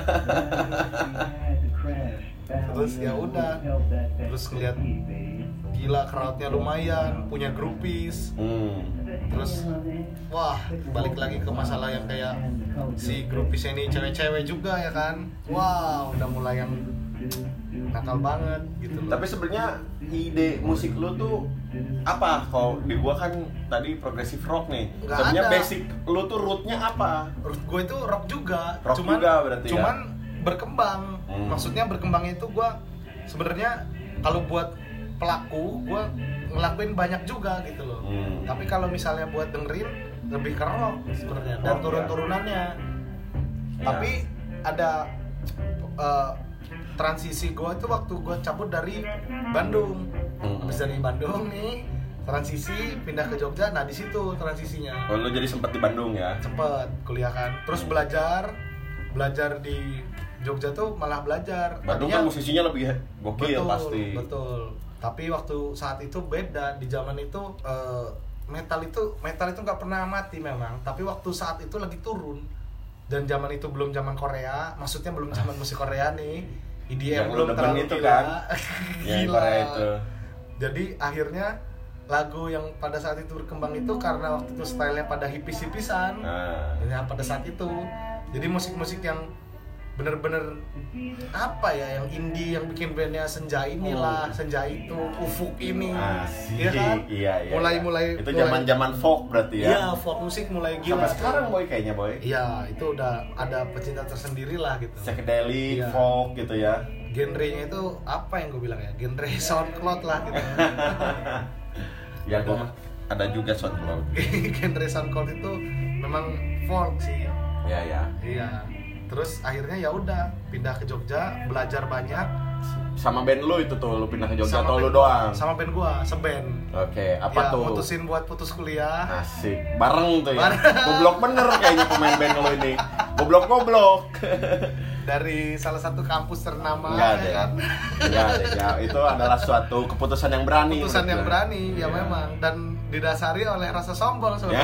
Terus ya udah, terus ngeliat gila crowdnya lumayan, punya groupies. Terus wah, balik lagi ke masalah yang kayak si groupies ini cewek-cewek juga ya kan. Wow, udah mulai yang nakal banget gitu loh. Tapi sebenarnya ide musik lu tuh apa? Kalau di gua kan tadi progressive rock nih. Nggak Sebenarnya ada. basic lu tuh rootnya apa? Root gue itu rock juga, Rock juga berarti ya? cuman berkembang. Maksudnya berkembangnya itu gue sebenarnya kalau buat pelaku gue ngelakuin banyak juga gitu loh. Tapi kalau misalnya buat dengerin lebih ke rock sebenarnya dan Rock, turun-turunannya. Ya. Tapi ada transisi gue itu waktu gue cabut dari Bandung. Habis dari Bandung nih transisi pindah ke Jogja. Nah di situ transisinya. Oh, lu jadi sempet di Bandung ya? Cepet kuliah kan, terus belajar di Jogja tuh malah belajar. Bandung kan musisinya lebih gokil pasti. Betul. Tapi waktu saat itu beda, di zaman itu metal itu nggak pernah mati memang. Tapi waktu saat itu lagi turun dan zaman itu belum zaman Korea, maksudnya belum zaman musik Korea nih. Yang IDM belum lu terlalu demen itu gila. kan? Yang Gila. Korea itu. Jadi akhirnya lagu yang pada saat itu berkembang itu karena waktu itu stylenya pada hipis-hipisan. Ya pada saat itu. Jadi musik-musik yang bener-bener apa ya, yang indie, yang bikin bandnya Senja inilah, Senja itu, Ufuk ini. Asik. Iya kan? Iya. Mulai itu zaman-zaman folk berarti ya? Iya, folk musik mulai gila. Sampai sekarang boy kayaknya boy. Iya, itu udah ada pecinta tersendiri lah gitu. Psychedelic, Iya. folk gitu ya. Genrenya itu apa yang gue bilang ya? Genre SoundCloud lah gitu. Ya gua ada juga SoundCloud. Genre SoundCloud itu memang folk sih. Ya. Iya. Terus akhirnya ya udah pindah ke Jogja, belajar banyak. Sama band lu itu tuh, lu pindah ke Jogja Sama atau lu band- doang? Sama band gua, seband. Oke, apa Ya, tuh? mutusin buat putus kuliah. Asik, bareng tuh ya. Bareng. Goblok bener kayaknya pemain band lo ini. Goblok. Dari salah satu kampus ternama. Enggak ada ya ya. kan? Enggak ada ya. Itu adalah suatu keputusan yang berani. Keputusan menurut yang gue. berani, ya Iya. memang. Dan didasari oleh rasa sombong sebenarnya.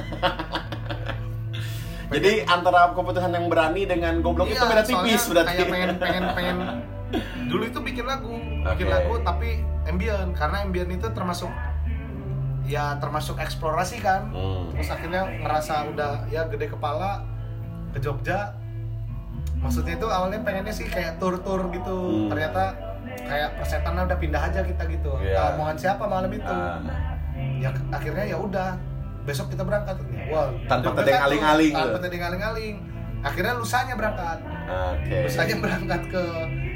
Jadi antara keputusan yang berani dengan goblok itu beda tipis soalnya berarti. kayak pengen dulu itu bikin lagu Oke. tapi ambient, karena ambient itu termasuk eksplorasi kan. Terus akhirnya ngerasa udah ya gede kepala ke Jogja. Maksudnya itu awalnya pengennya sih kayak tur-tur gitu. Ternyata kayak persetannya udah pindah aja kita gitu. Iya. Omongan siapa malam itu? Ya akhirnya ya udah, besok kita berangkat. Wah, Tanpa udah tedeng berangkat tuh. aling-aling Tanpa gitu. tedeng aling-aling. Akhirnya lusanya berangkat. Oke. Lusanya berangkat ke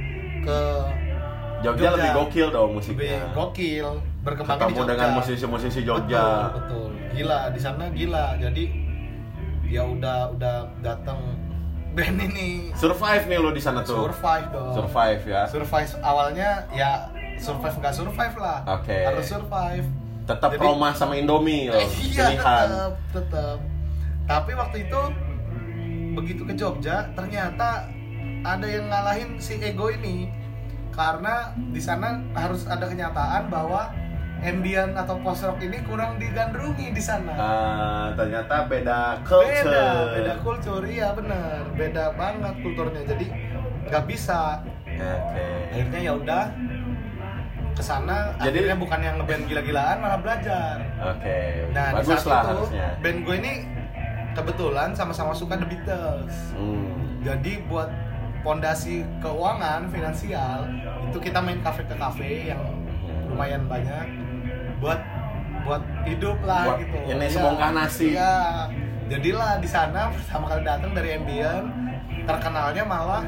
Jogja lebih gokil dong lebih musiknya. gokil, berkembangnya di Ketemu Jogja. dengan musisi-musisi Jogja. Betul. Gila, di sana gila. Jadi ya udah datang band ini. Survive nih lo di sana tuh. Survive dong. Survive ya. Survive awalnya ya survive nggak survive lah. Oke. Harus survive. Tetap Jadi- Roma sama Indomie loh. Iya, Pilihan. tetap. Tapi waktu itu begitu ke Jogja, ternyata ada yang ngalahin si ego ini. Karena di sana harus ada kenyataan bahwa ambient atau post rock ini kurang digandrungi di sana. Ternyata beda culture. Beda kultur, iya bener, beda banget kulturnya. Jadi nggak bisa. Oke. Akhirnya ya udah kesana. Jadi- Akhirnya bukan yang ngeband gila-gilaan, malah belajar. Oke. Nah di Bagus saat lah itu harusnya. band gue ini kebetulan sama-sama suka The Beatles. Jadi buat pondasi keuangan finansial itu kita main kafe ke kafe yang lumayan banyak buat hidup lah Buat gitu. ini Iya, sebongkah nasi. Iya. Jadilah di sana pertama kali datang dari ambient, terkenalnya malah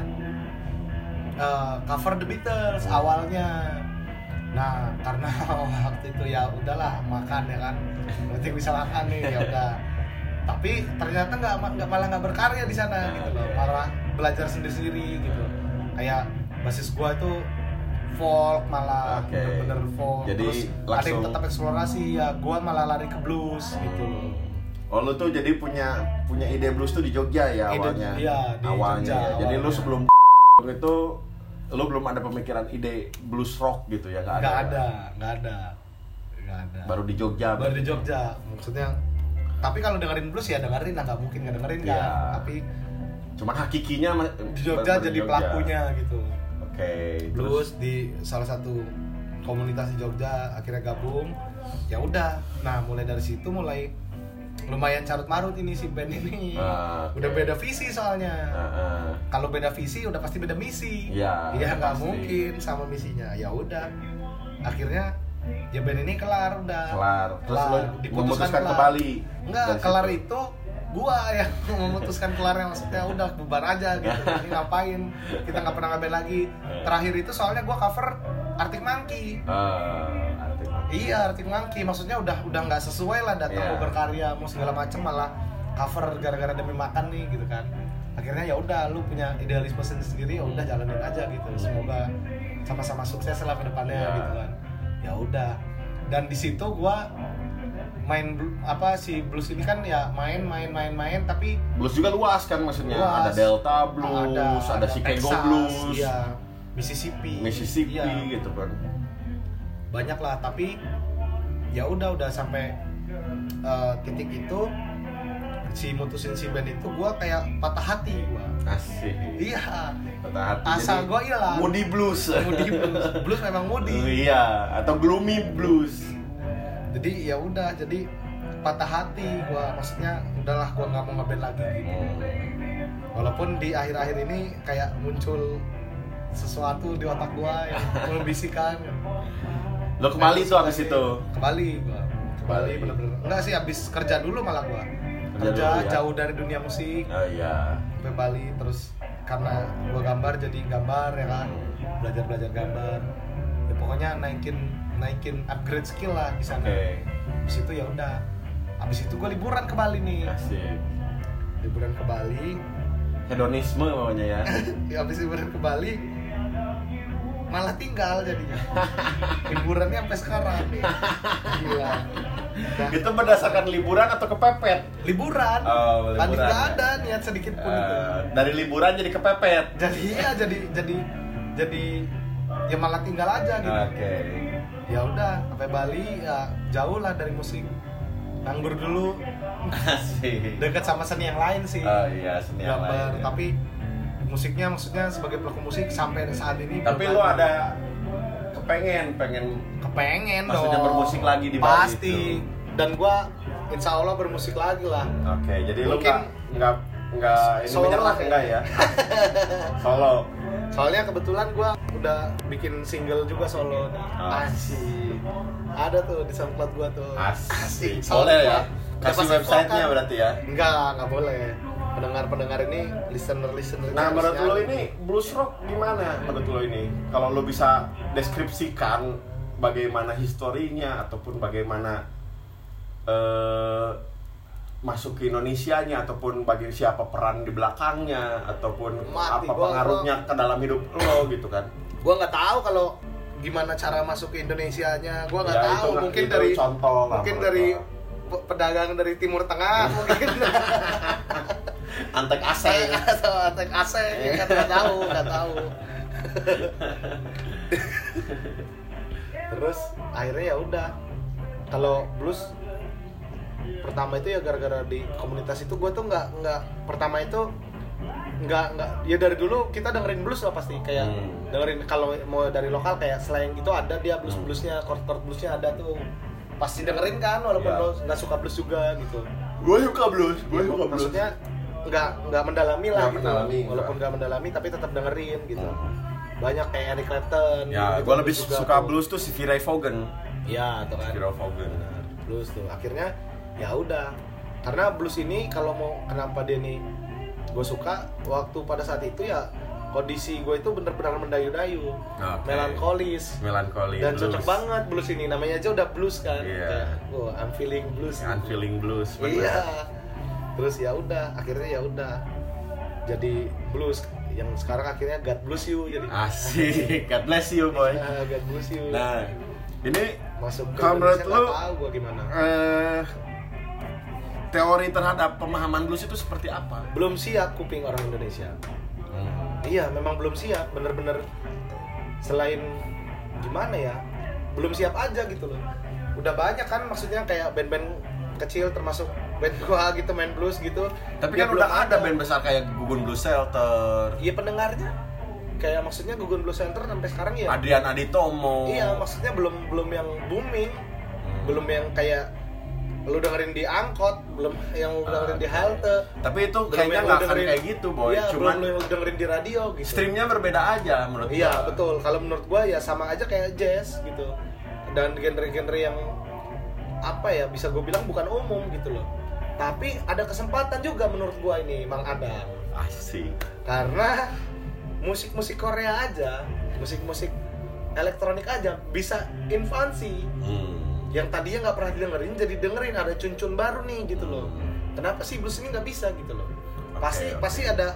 cover The Beatles awalnya. Nah karena waktu itu ya udahlah makan ya kan, penting bisa makan nih ya udah. Tapi ternyata malah nggak berkarya di sana gitu loh, malah belajar sendiri gitu. Kayak basis gua itu folk malah bener-bener folk. Jadi terus langsung... ada yang tetap eksplorasi ya, gua malah lari ke blues gitu loh. Oh lu tuh jadi punya ide blues tuh di Jogja ya awalnya? Iya di awalnya. Jogja. Ya. Jadi awalnya. Lu sebelum itu lu belum ada pemikiran ide blues rock gitu ya? Nggak ada. Baru di Jogja. Maksudnya, tapi kalau dengerin blues ya dengerin lah, nggak mungkin nggak dengerin kan. Ya. Tapi cuman hakikinya di Jogja jadi pelakunya gitu. Oke. Blues di salah satu komunitas di Jogja akhirnya gabung. Ya udah. Nah mulai dari situ lumayan carut marut ini si band ini. Udah beda visi soalnya. Kalau beda visi udah pasti beda misi. Iya nggak mungkin sama misinya. Ya udah. Akhirnya ya band ini kelar. Terus lo memutuskan kembali. Enggak, kelar itu gua yang memutuskan kelarnya, maksudnya udah bubar aja gitu. Ini ngapain? Kita nggak pernah ngeband lagi. Terakhir itu soalnya gua cover Arctic Monkey. Iya, Arctic Monkey, maksudnya udah nggak sesuai lah datang mau berkarya mau segala macem, malah cover gara-gara demi makan nih gitu kan. Akhirnya ya udah, lu punya idealisme sendiri, ya udah jalanin aja gitu. Semoga sama-sama sukses lah ke depannya gitu kan. Ya udah. Dan di situ gua main si blues ini kan ya main tapi blues juga luas kan maksudnya. Ada Delta Blues, ada Chicago Texas, Blues, iya, Mississippi iya. Gitu kan. Banyak lah, tapi ya udah sampai titik itu mutusin si band itu gua kayak patah hati gua. Asik. Iya. Patah hati. Asa gua hilang. Moody blues. Blues memang moody. Iya, atau gloomy blues. Jadi ya udah, jadi patah hati gua, maksudnya udahlah gua nggak mau ngeband lagi gitu. Walaupun di akhir-akhir ini kayak muncul sesuatu di otak gua yang membisikkan. Lo kembali tuh abis itu? Kembali bener-bener. Enggak sih, abis kerja dulu malah gua. Kerja jauh dari dunia musik. Oh iya. Sampai Bali, terus karena gua gambar jadi gambar ya kan. Belajar gambar. Ya pokoknya naikin upgrade skill lah di sana. Abis itu ya udah. Abis itu gua liburan ke Bali nih. Asik. Liburan ke Bali. Hedonisme pokoknya ya. Abis liburan ke Bali malah tinggal jadinya. Liburannya sampai sekarang nih. Gila. Itu berdasarkan liburan atau kepepet? Liburan. Oh, liburan. Tadi nggak ada niat sedikit pun itu. Dari liburan jadi kepepet. Jadi ya malah tinggal aja gitu. Oke. Ya udah, sampai Bali ya jauh lah dari musik. Nganggur dulu. Asik. Dekat sama seni yang lain sih. Oh iya, seni yang lain. Ya. Tapi musiknya maksudnya sebagai pelaku musik sampai saat ini. Tapi lo ada kepengen maksudnya dong bermusik lagi di Bali pasti itu. Dan gua insya Allah bermusik lagi lah. Oke, jadi mungkin lo nggak ini menyerah enggak ya? Solo. Soalnya kebetulan gua udah bikin single juga solo nih. Asik. Ada tuh di SoundCloud gua tuh. Asik. Boleh ya? Kasih websitenya berarti ya? Enggak boleh. Pendengar ini listener. Nah, menurut lo ini blues rock gimana menurut lo ini? Kalau lo bisa deskripsikan bagaimana historinya ataupun bagaimana masuk ke Indonesianya, ataupun bagi siapa peran di belakangnya, ataupun apa pengaruhnya ke dalam hidup lo gitu kan? Gua nggak tahu kalau gimana cara masuk ke Indonesianya. Gua nggak tahu. Mungkin itu dari contoh lah, mungkin dari pedagang dari Timur Tengah mungkin. Antek Aseng. Ya, nggak tahu. Terus akhirnya ya udah. Kalau blues pertama itu ya gara-gara di komunitas itu gue tuh nggak pertama itu nggak ya dari dulu kita dengerin blues lah pasti kayak dengerin kalau mau dari lokal kayak slang gitu ada dia bluesnya chord bluesnya ada tuh pasti dengerin kan walaupun lo nggak suka blues juga gitu. Gue suka blues. Maksudnya nggak mendalami lah gitu. Walaupun nggak mendalami tapi tetap dengerin gitu. Banyak kayak Eric Clapton. Ya, gitu, gue lebih suka blues tuh si Viray Vaughan. Iya, tuh kan. Viray Vaughan. Blues tuh. Akhirnya ya udah Karena blues ini kalau mau kenapa dia nih gue suka, waktu pada saat itu ya kondisi gue itu bener-bener mendayu-dayu, melankolis dan blues. cocok banget blues ini, namanya aja udah blues kan. Iya. I'm feeling blues. I'm feeling blues. Iya. Terus ya udah, akhirnya ya udah jadi blues yang sekarang akhirnya God bless you jadi. Asik, God bless you boy. God bless you. Nah, ini masuk ke kalau menurut Indonesia lu nggak tahu gua gimana. Teori terhadap pemahaman blues itu seperti apa? Belum siap kuping orang Indonesia. Iya, memang belum siap, bener-bener selain gimana ya, belum siap aja gitu loh. Udah banyak kan, maksudnya kayak band-band kecil termasuk band gua gitu main blues gitu. Tapi ya kan udah ada band besar kayak Gugun Blues Shelter. Iya pendengarnya, kayak maksudnya Gugun Blues Shelter sampai sekarang ya. Adrian Aditomo. Iya, maksudnya belum yang booming, belum yang kayak lu dengerin di angkot, belum yang lu dengerin di halte. Tapi itu kayaknya nggak akan kayak gitu boy. Iya, cuman belum lu dengerin di radio gitu. Streamnya berbeda aja menurut gua. Iya betul. Kalau menurut gua ya sama aja kayak jazz gitu. Dan genre-genre yang apa ya, bisa gua bilang bukan umum gitu loh. Tapi ada kesempatan juga menurut gua ini Mang Adam. Asik. Karena musik-musik Korea aja, musik-musik elektronik aja bisa invasi. Yang tadinya nggak pernah didengerin jadi dengerin, ada cun-cun baru nih gitu loh. Kenapa sih blues ini nggak bisa gitu loh? Pasti ada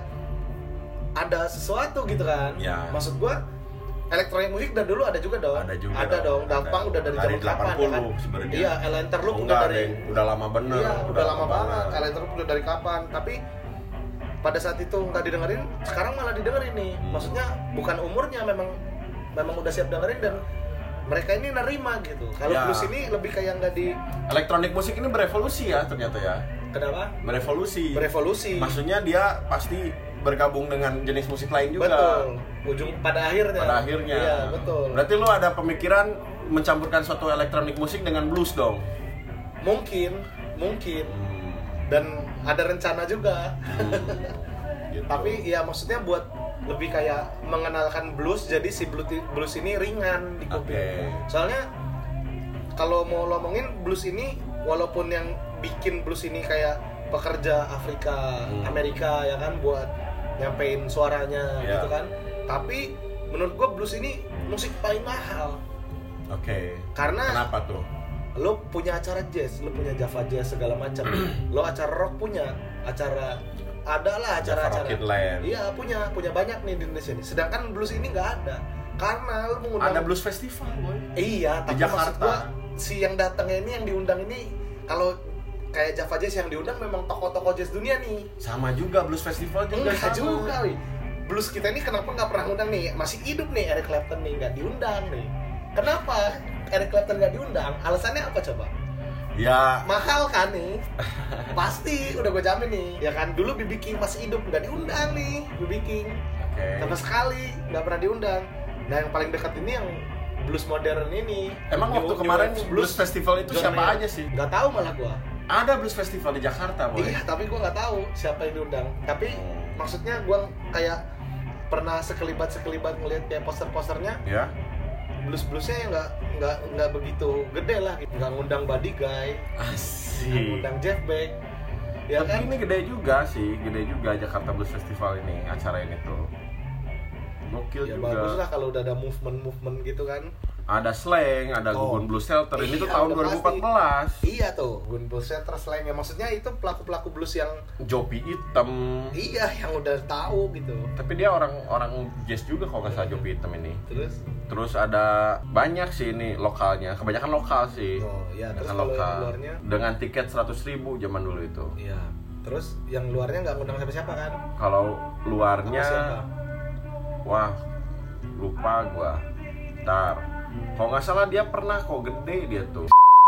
sesuatu gitu kan. Ya. Maksud gua elektronik musik dari dulu ada juga dong. Ada dong. Daft Punk udah dari zaman kapan ya kan? sebenarnya. Iya, Elenterloop udah dari udah lama bener. Iya, udah lama banget. Elenterloop udah dari kapan? Tapi pada saat itu nggak didengerin, sekarang malah didengerin nih. Maksudnya bukan umurnya, memang udah siap dengerin dan mereka ini nerima gitu. Kalau blues ini lebih kayak nggak di. Elektronik musik ini berevolusi ya ternyata ya. Kenapa? Berevolusi. Maksudnya dia pasti bergabung dengan jenis musik lain juga. Betul. Ujung pada akhirnya. Iya, betul. Berarti lu ada pemikiran mencampurkan suatu elektronik musik dengan blues dong? Mungkin. Dan ada rencana juga. Gitu. Tapi ya maksudnya buat lebih kayak mengenalkan blues, jadi si blues ini ringan di kuping. Soalnya kalau mau ngomongin blues ini, walaupun yang bikin blues ini kayak pekerja Afrika, Amerika ya kan, buat nyampein suaranya gitu kan. Tapi menurut gua blues ini musik paling mahal. Karena kenapa tuh? Lo punya acara jazz, lo punya Java Jazz segala macam. Lo acara rock punya, adalah acara-acara. Iya, punya banyak nih di Indonesia nih. Sedangkan blues ini nggak ada. Karena lo mengundang. Ada blues festival, boy. Iya, tapi maksud gua si yang datangnya ini, yang diundang ini, kalau kayak Java Jazz yang diundang memang tokoh-tokoh jazz dunia nih. Sama juga blues festival juga. Enggak juga nih. Blues kita ini kenapa nggak pernah ngundang nih? Masih hidup nih Eric Clapton nih, nggak diundang nih. Kenapa Eric Clapton nggak diundang? Alasannya apa coba? Ya mahal kan nih. Pasti udah gue jamin nih. Ya kan, dulu BB King masih hidup nggak diundang nih BB King. Sama sekali nggak pernah diundang. Nah yang paling dekat ini yang blues modern ini. Emang waktu kemarin blues festival itu siapa aja sih? Nggak tahu malah gue. Ada blues festival di Jakarta, boy. Iya, tapi gue nggak tahu siapa yang diundang. Tapi maksudnya gue kayak pernah sekelibat ngeliat kayak poster-posternya. Ya. Bluesnya nggak begitu gede lah, gitu. Nggak ngundang Buddy Guy, nggak ngundang Jeff Beck. Ya tapi kan? Ini gede juga Jakarta Blues Festival ini, acara ini tuh. Gokil ya, juga. Bagus lah kalau udah ada movement gitu kan. Ada Slang, ada Gugun Blues Shelter. Ini tuh tahun 2014. Iya tuh, Gugun Blues Shelter, Slang. Ya maksudnya itu pelaku blues yang Jopi Hitam. Iya, yang udah tahu gitu. Tapi dia orang jazz juga kalau nggak salah Jopi Hitam ini. Terus ada banyak sih ini lokalnya, kebanyakan lokal sih. Oh iya, terus kalau yang luarnya dengan tiket 100.000 zaman dulu itu. Iya. Terus yang luarnya nggak ngundang siapa-siapa kan? Kalau luarnya, wah lupa gua. Ntar. Kalau nggak salah dia pernah kok gede dia tuh.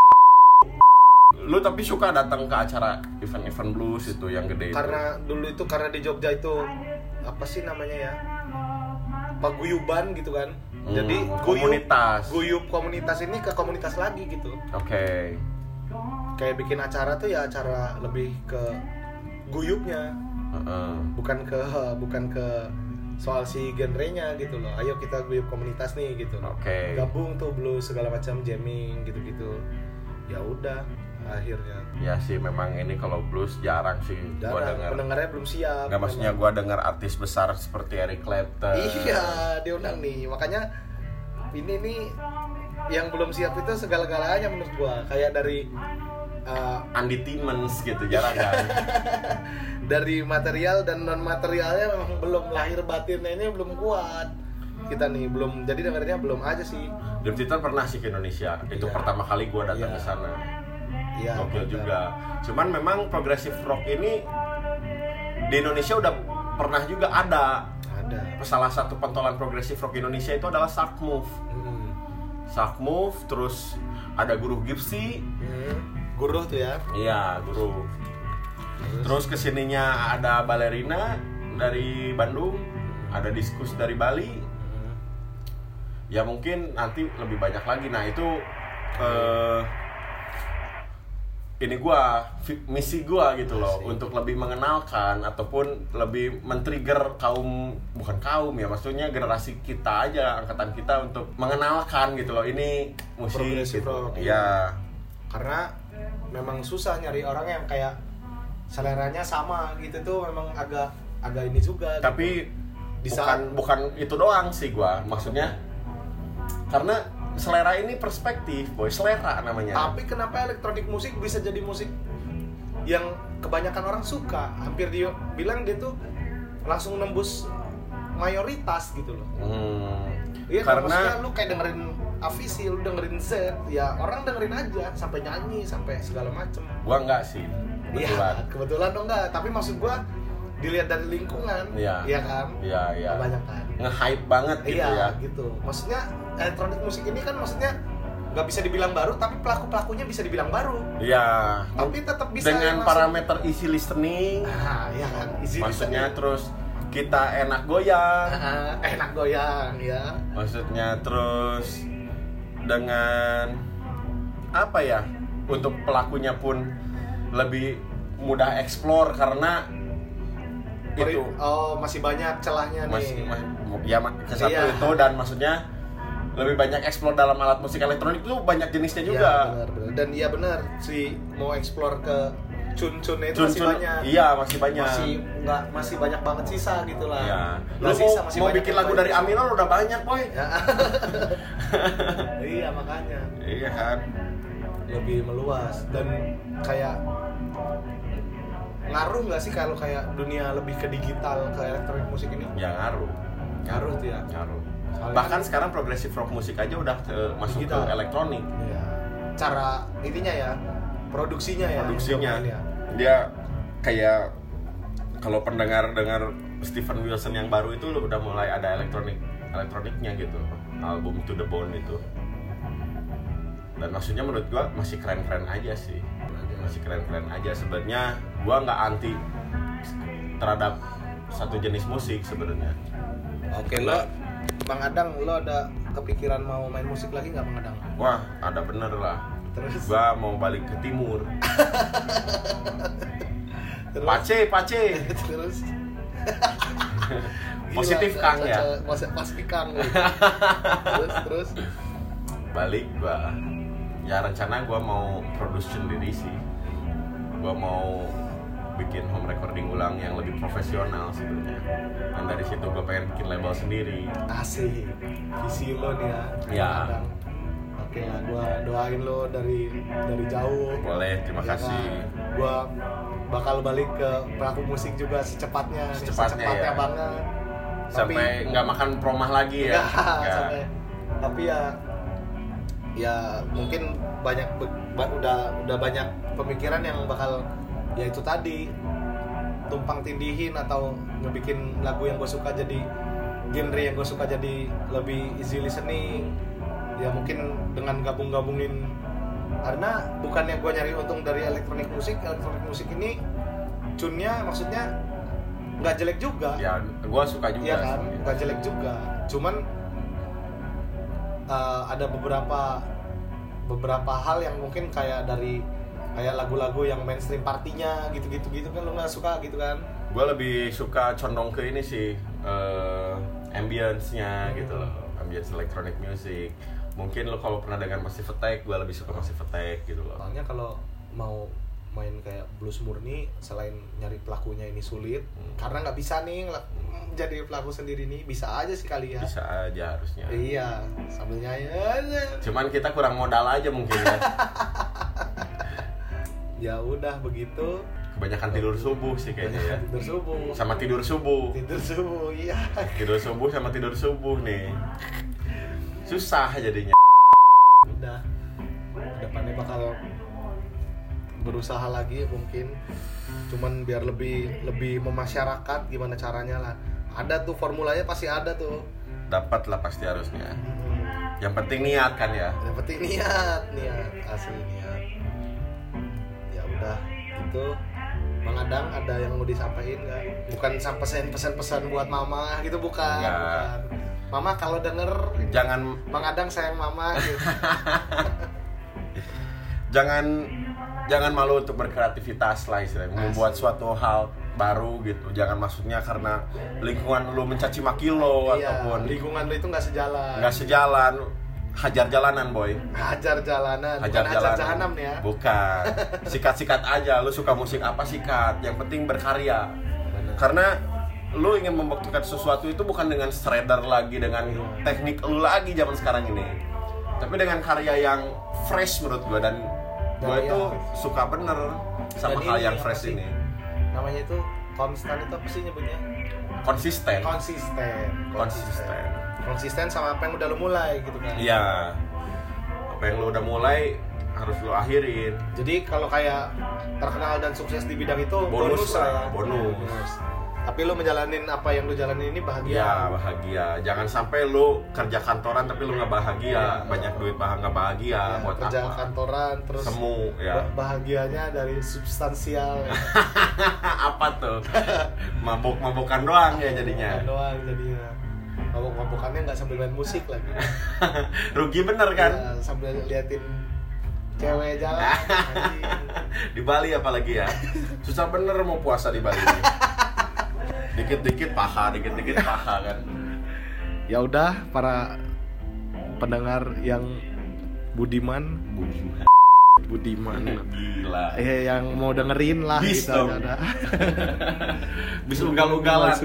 Lu tapi suka datang ke acara event-event blues itu yang gede karena itu? Dulu itu karena di Jogja itu apa sih namanya ya? Paguyuban gitu kan. Jadi guyub komunitas ini ke komunitas lagi gitu. Kayak bikin acara tuh ya acara lebih ke guyubnya. Bukan ke soal si genrenya gitu loh. Ayo kita guyub komunitas nih gitu loh. Gabung tuh blues segala macam, jamming gitu-gitu. Ya udah, akhirnya. Ya sih memang ini kalau blues jarang sih gua denger. Pendengarnya belum siap. Nggak, maksudnya gua denger artis besar seperti Eric Clapton. Iya, diundang nih. Makanya ini nih yang belum siap itu segala-galanya menurut gua. Kayak dari Andy Timmons gitu, jarang kan. dari material dan non materialnya memang belum, lahir batinnya ini belum kuat. Kita nih belum, jadi dengarnya belum aja sih. Dream Theater pernah sih ke Indonesia. Itu pertama kali gua datang ke sana. Iya. Gokil juga. Cuman memang progressive rock ini di Indonesia udah pernah juga ada. Salah satu pentolan progressive rock Indonesia itu adalah Shark Move. Shark Move, terus ada Guru Gypsy. Guru tuh ya? Iya, Guru. Terus kesininya ada Ballerina dari Bandung, ada Diskus dari Bali. Ya mungkin nanti lebih banyak lagi. Nah itu ini misi gua gitu loh. Asik. Untuk lebih mengenalkan ataupun lebih men-trigger bukan kaum ya, maksudnya generasi kita aja, angkatan kita untuk mengenalkan gitu loh, ini musik progressive gitu. rock. Ya. Karena memang susah nyari orang yang kayak seleranya sama gitu tuh, memang agak ini juga. Tapi gitu. bukan itu doang sih gua, maksudnya karena selera ini perspektif, boy, selera namanya. Tapi kenapa elektronik musik bisa jadi musik yang kebanyakan orang suka? Hampir dia bilang dia tuh langsung nembus mayoritas gitu loh. Iya, karena lu kayak dengerin Avicii, lu dengerin Z, ya orang dengerin aja sampai nyanyi, sampai segala macem. Gua enggak sih. Kebetulan dong enggak, tapi maksud gua dilihat dari lingkungan, iya kan? Iya. Kebanyakan nge-hype banget gitu ya. Iya, gitu. Maksudnya elektronik musik ini kan maksudnya nggak bisa dibilang baru, tapi pelakunya bisa dibilang baru. Iya. Tapi tetap bisa dengan parameter easy listening. Iya kan. Easy maksudnya listening. Terus kita enak goyang. Enak goyang ya. Maksudnya terus dengan apa ya? Untuk pelakunya pun lebih mudah explore karena itu masih banyak celahnya nih. Satu itu, dan maksudnya lebih banyak explore dalam alat musik elektronik itu banyak jenisnya juga. Iya, benar. Dan iya benar, si mau explore ke cun-cunnya itu masih banyak. Iya, masih banyak. Masih banyak banget sisa gitu lah. Iya. Lu mau bikin lagu dari Aminor udah banyak, boy. Ya. Iya, makanya. Iya kan. Lebih meluas dan kayak ngaruh nggak sih kalau kayak dunia lebih ke digital, ke elektronik musik ini? Ya ngaruh tuh ya. Ngaruh. Bahkan sekarang progressive rock musik aja udah masuk digital. ke elektronik. Iya. Cara ininya ya, produksinya. Ya. Dia kayak kalau pendengar dengar Steven Wilson yang baru itu udah mulai ada elektroniknya gitu. Album To The Bone itu. Dan maksudnya menurut gua masih keren-keren aja sih. Masih keren-keren aja. Sebenarnya gua nggak anti terhadap satu jenis musik sebenarnya. Oke, Bang Adang, lo ada kepikiran mau main musik lagi nggak, Bang Adang? Wah, ada bener lah. Terus? Gua mau balik ke timur. Pace. Terus? Positif Kang ya. Pasti Kang. Terus? Balik gua. Ya rencana gua mau produce sendiri sih. Gua mau bikin home recording ulang yang lebih profesional sebenarnya. Dan dari situ gue pengen bikin label sendiri. Asik, visi lo nih ya. Ya. Oke lah, gue doain lo dari jauh. Boleh, terima kasih. Kan? Gue bakal balik ke pelaku musik juga secepatnya ya. banget. Sampai nggak makan promah lagi ya. Sampai. Tapi ya mungkin udah banyak pemikiran yang bakal ya itu tadi tumpang tindihin atau ngebikin lagu yang gue suka jadi genre yang gue suka jadi lebih easy listening ya, mungkin dengan gabungin karena bukannya gue nyari untung dari elektronik musik ini tune-nya maksudnya nggak jelek juga ya, gue suka juga ya kan, nggak jelek juga, cuman ada beberapa hal yang mungkin kayak lagu-lagu yang mainstream partinya gitu kan lo nggak suka gitu kan? Gue lebih suka condong ke ini sih ambience-nya gitu loh, ambience electronic music. Mungkin lo kalau pernah dengar Massive Attack, gue lebih suka Massive Attack gitu loh. Soalnya kalau mau main kayak blues murni, selain nyari pelakunya ini sulit, karena nggak bisa nih jadi pelaku sendiri nih, bisa aja sih kali ya. Bisa aja harusnya. Iya, sambil nyanyi aja. Cuman kita kurang modal aja mungkin ya. Ya udah begitu. Kebanyakan tidur subuh sih kayaknya ya. Tidur subuh. Sama tidur subuh. Tidur subuh, iya. Tidur subuh sama tidur subuh nih. Susah jadinya. Udah. Kedepannya bakal berusaha lagi mungkin, cuman biar lebih memasyarakat gimana caranya lah. Ada tuh formulanya, pasti ada tuh. Dapat lah pasti harusnya. Yang penting niat kan ya. Yang penting niat asli niat. Ya udah itu. Bang Adang ada yang mau disampaikan nggak? Bukan pesan-pesan buat mama gitu, bukan. Mama kalau denger jangan Bang Adang sayang mama gitu. Jangan malu untuk berkreativitas lah istilahnya, membuat suatu hal baru gitu. Jangan maksudnya karena lingkungan lu mencaci maki lo, ataupun lingkungan lu itu nggak sejalan. Hajar jalanan boy. Hajar jalanan. Hajar jahanam nih ya. Bukan. Sikat aja. Lu suka musik apa sikat. Yang penting berkarya. Bener. Karena lu ingin membuktikan sesuatu itu bukan dengan shredder lagi, dengan teknik lu lagi zaman sekarang ini, tapi dengan karya yang fresh menurut gua. Dan gue itu suka bener sama hal yang fresh ini. Namanya itu konstan, itu apa sih nyebutnya? Konsisten sama apa yang udah lo mulai gitu kan. Iya, apa yang lo udah mulai harus lo akhirin. Jadi kalau kayak terkenal dan sukses di bidang itu bonus. Tapi lo menjalanin apa yang lo jalanin ini bahagia. Iya, bahagia. Jangan sampai lo kerja kantoran tapi lo nggak bahagia. Banyak duit nggak bahagia. Buat kerja apa? Kantoran terus semu ya. Bahagianya dari substansial. Apa tuh? Mabuk-mabukan doang ya jadinya. Mabuk-mabukannya nggak sambil main musik lagi. Rugi bener kan? Ya, sambil liatin cewek jalan. Di Bali apalagi ya. Susah bener mau puasa di Bali. Dikit-dikit paha kan. Ya udah para pendengar yang budiman. Gila. Yang mau dengerin lah bis gitu ada. Bis ugal-ugalan.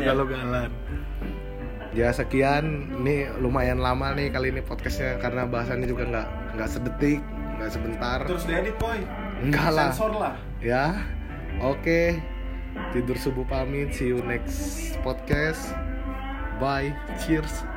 Ya sekian, ini lumayan lama nih kali ini podcastnya karena bahasannya juga nggak sedetik, nggak sebentar. Terus diedit boy. Enggak lah. Sensor lah. Ya, oke. Tidur subuh pamit. See you next podcast. Bye. Cheers.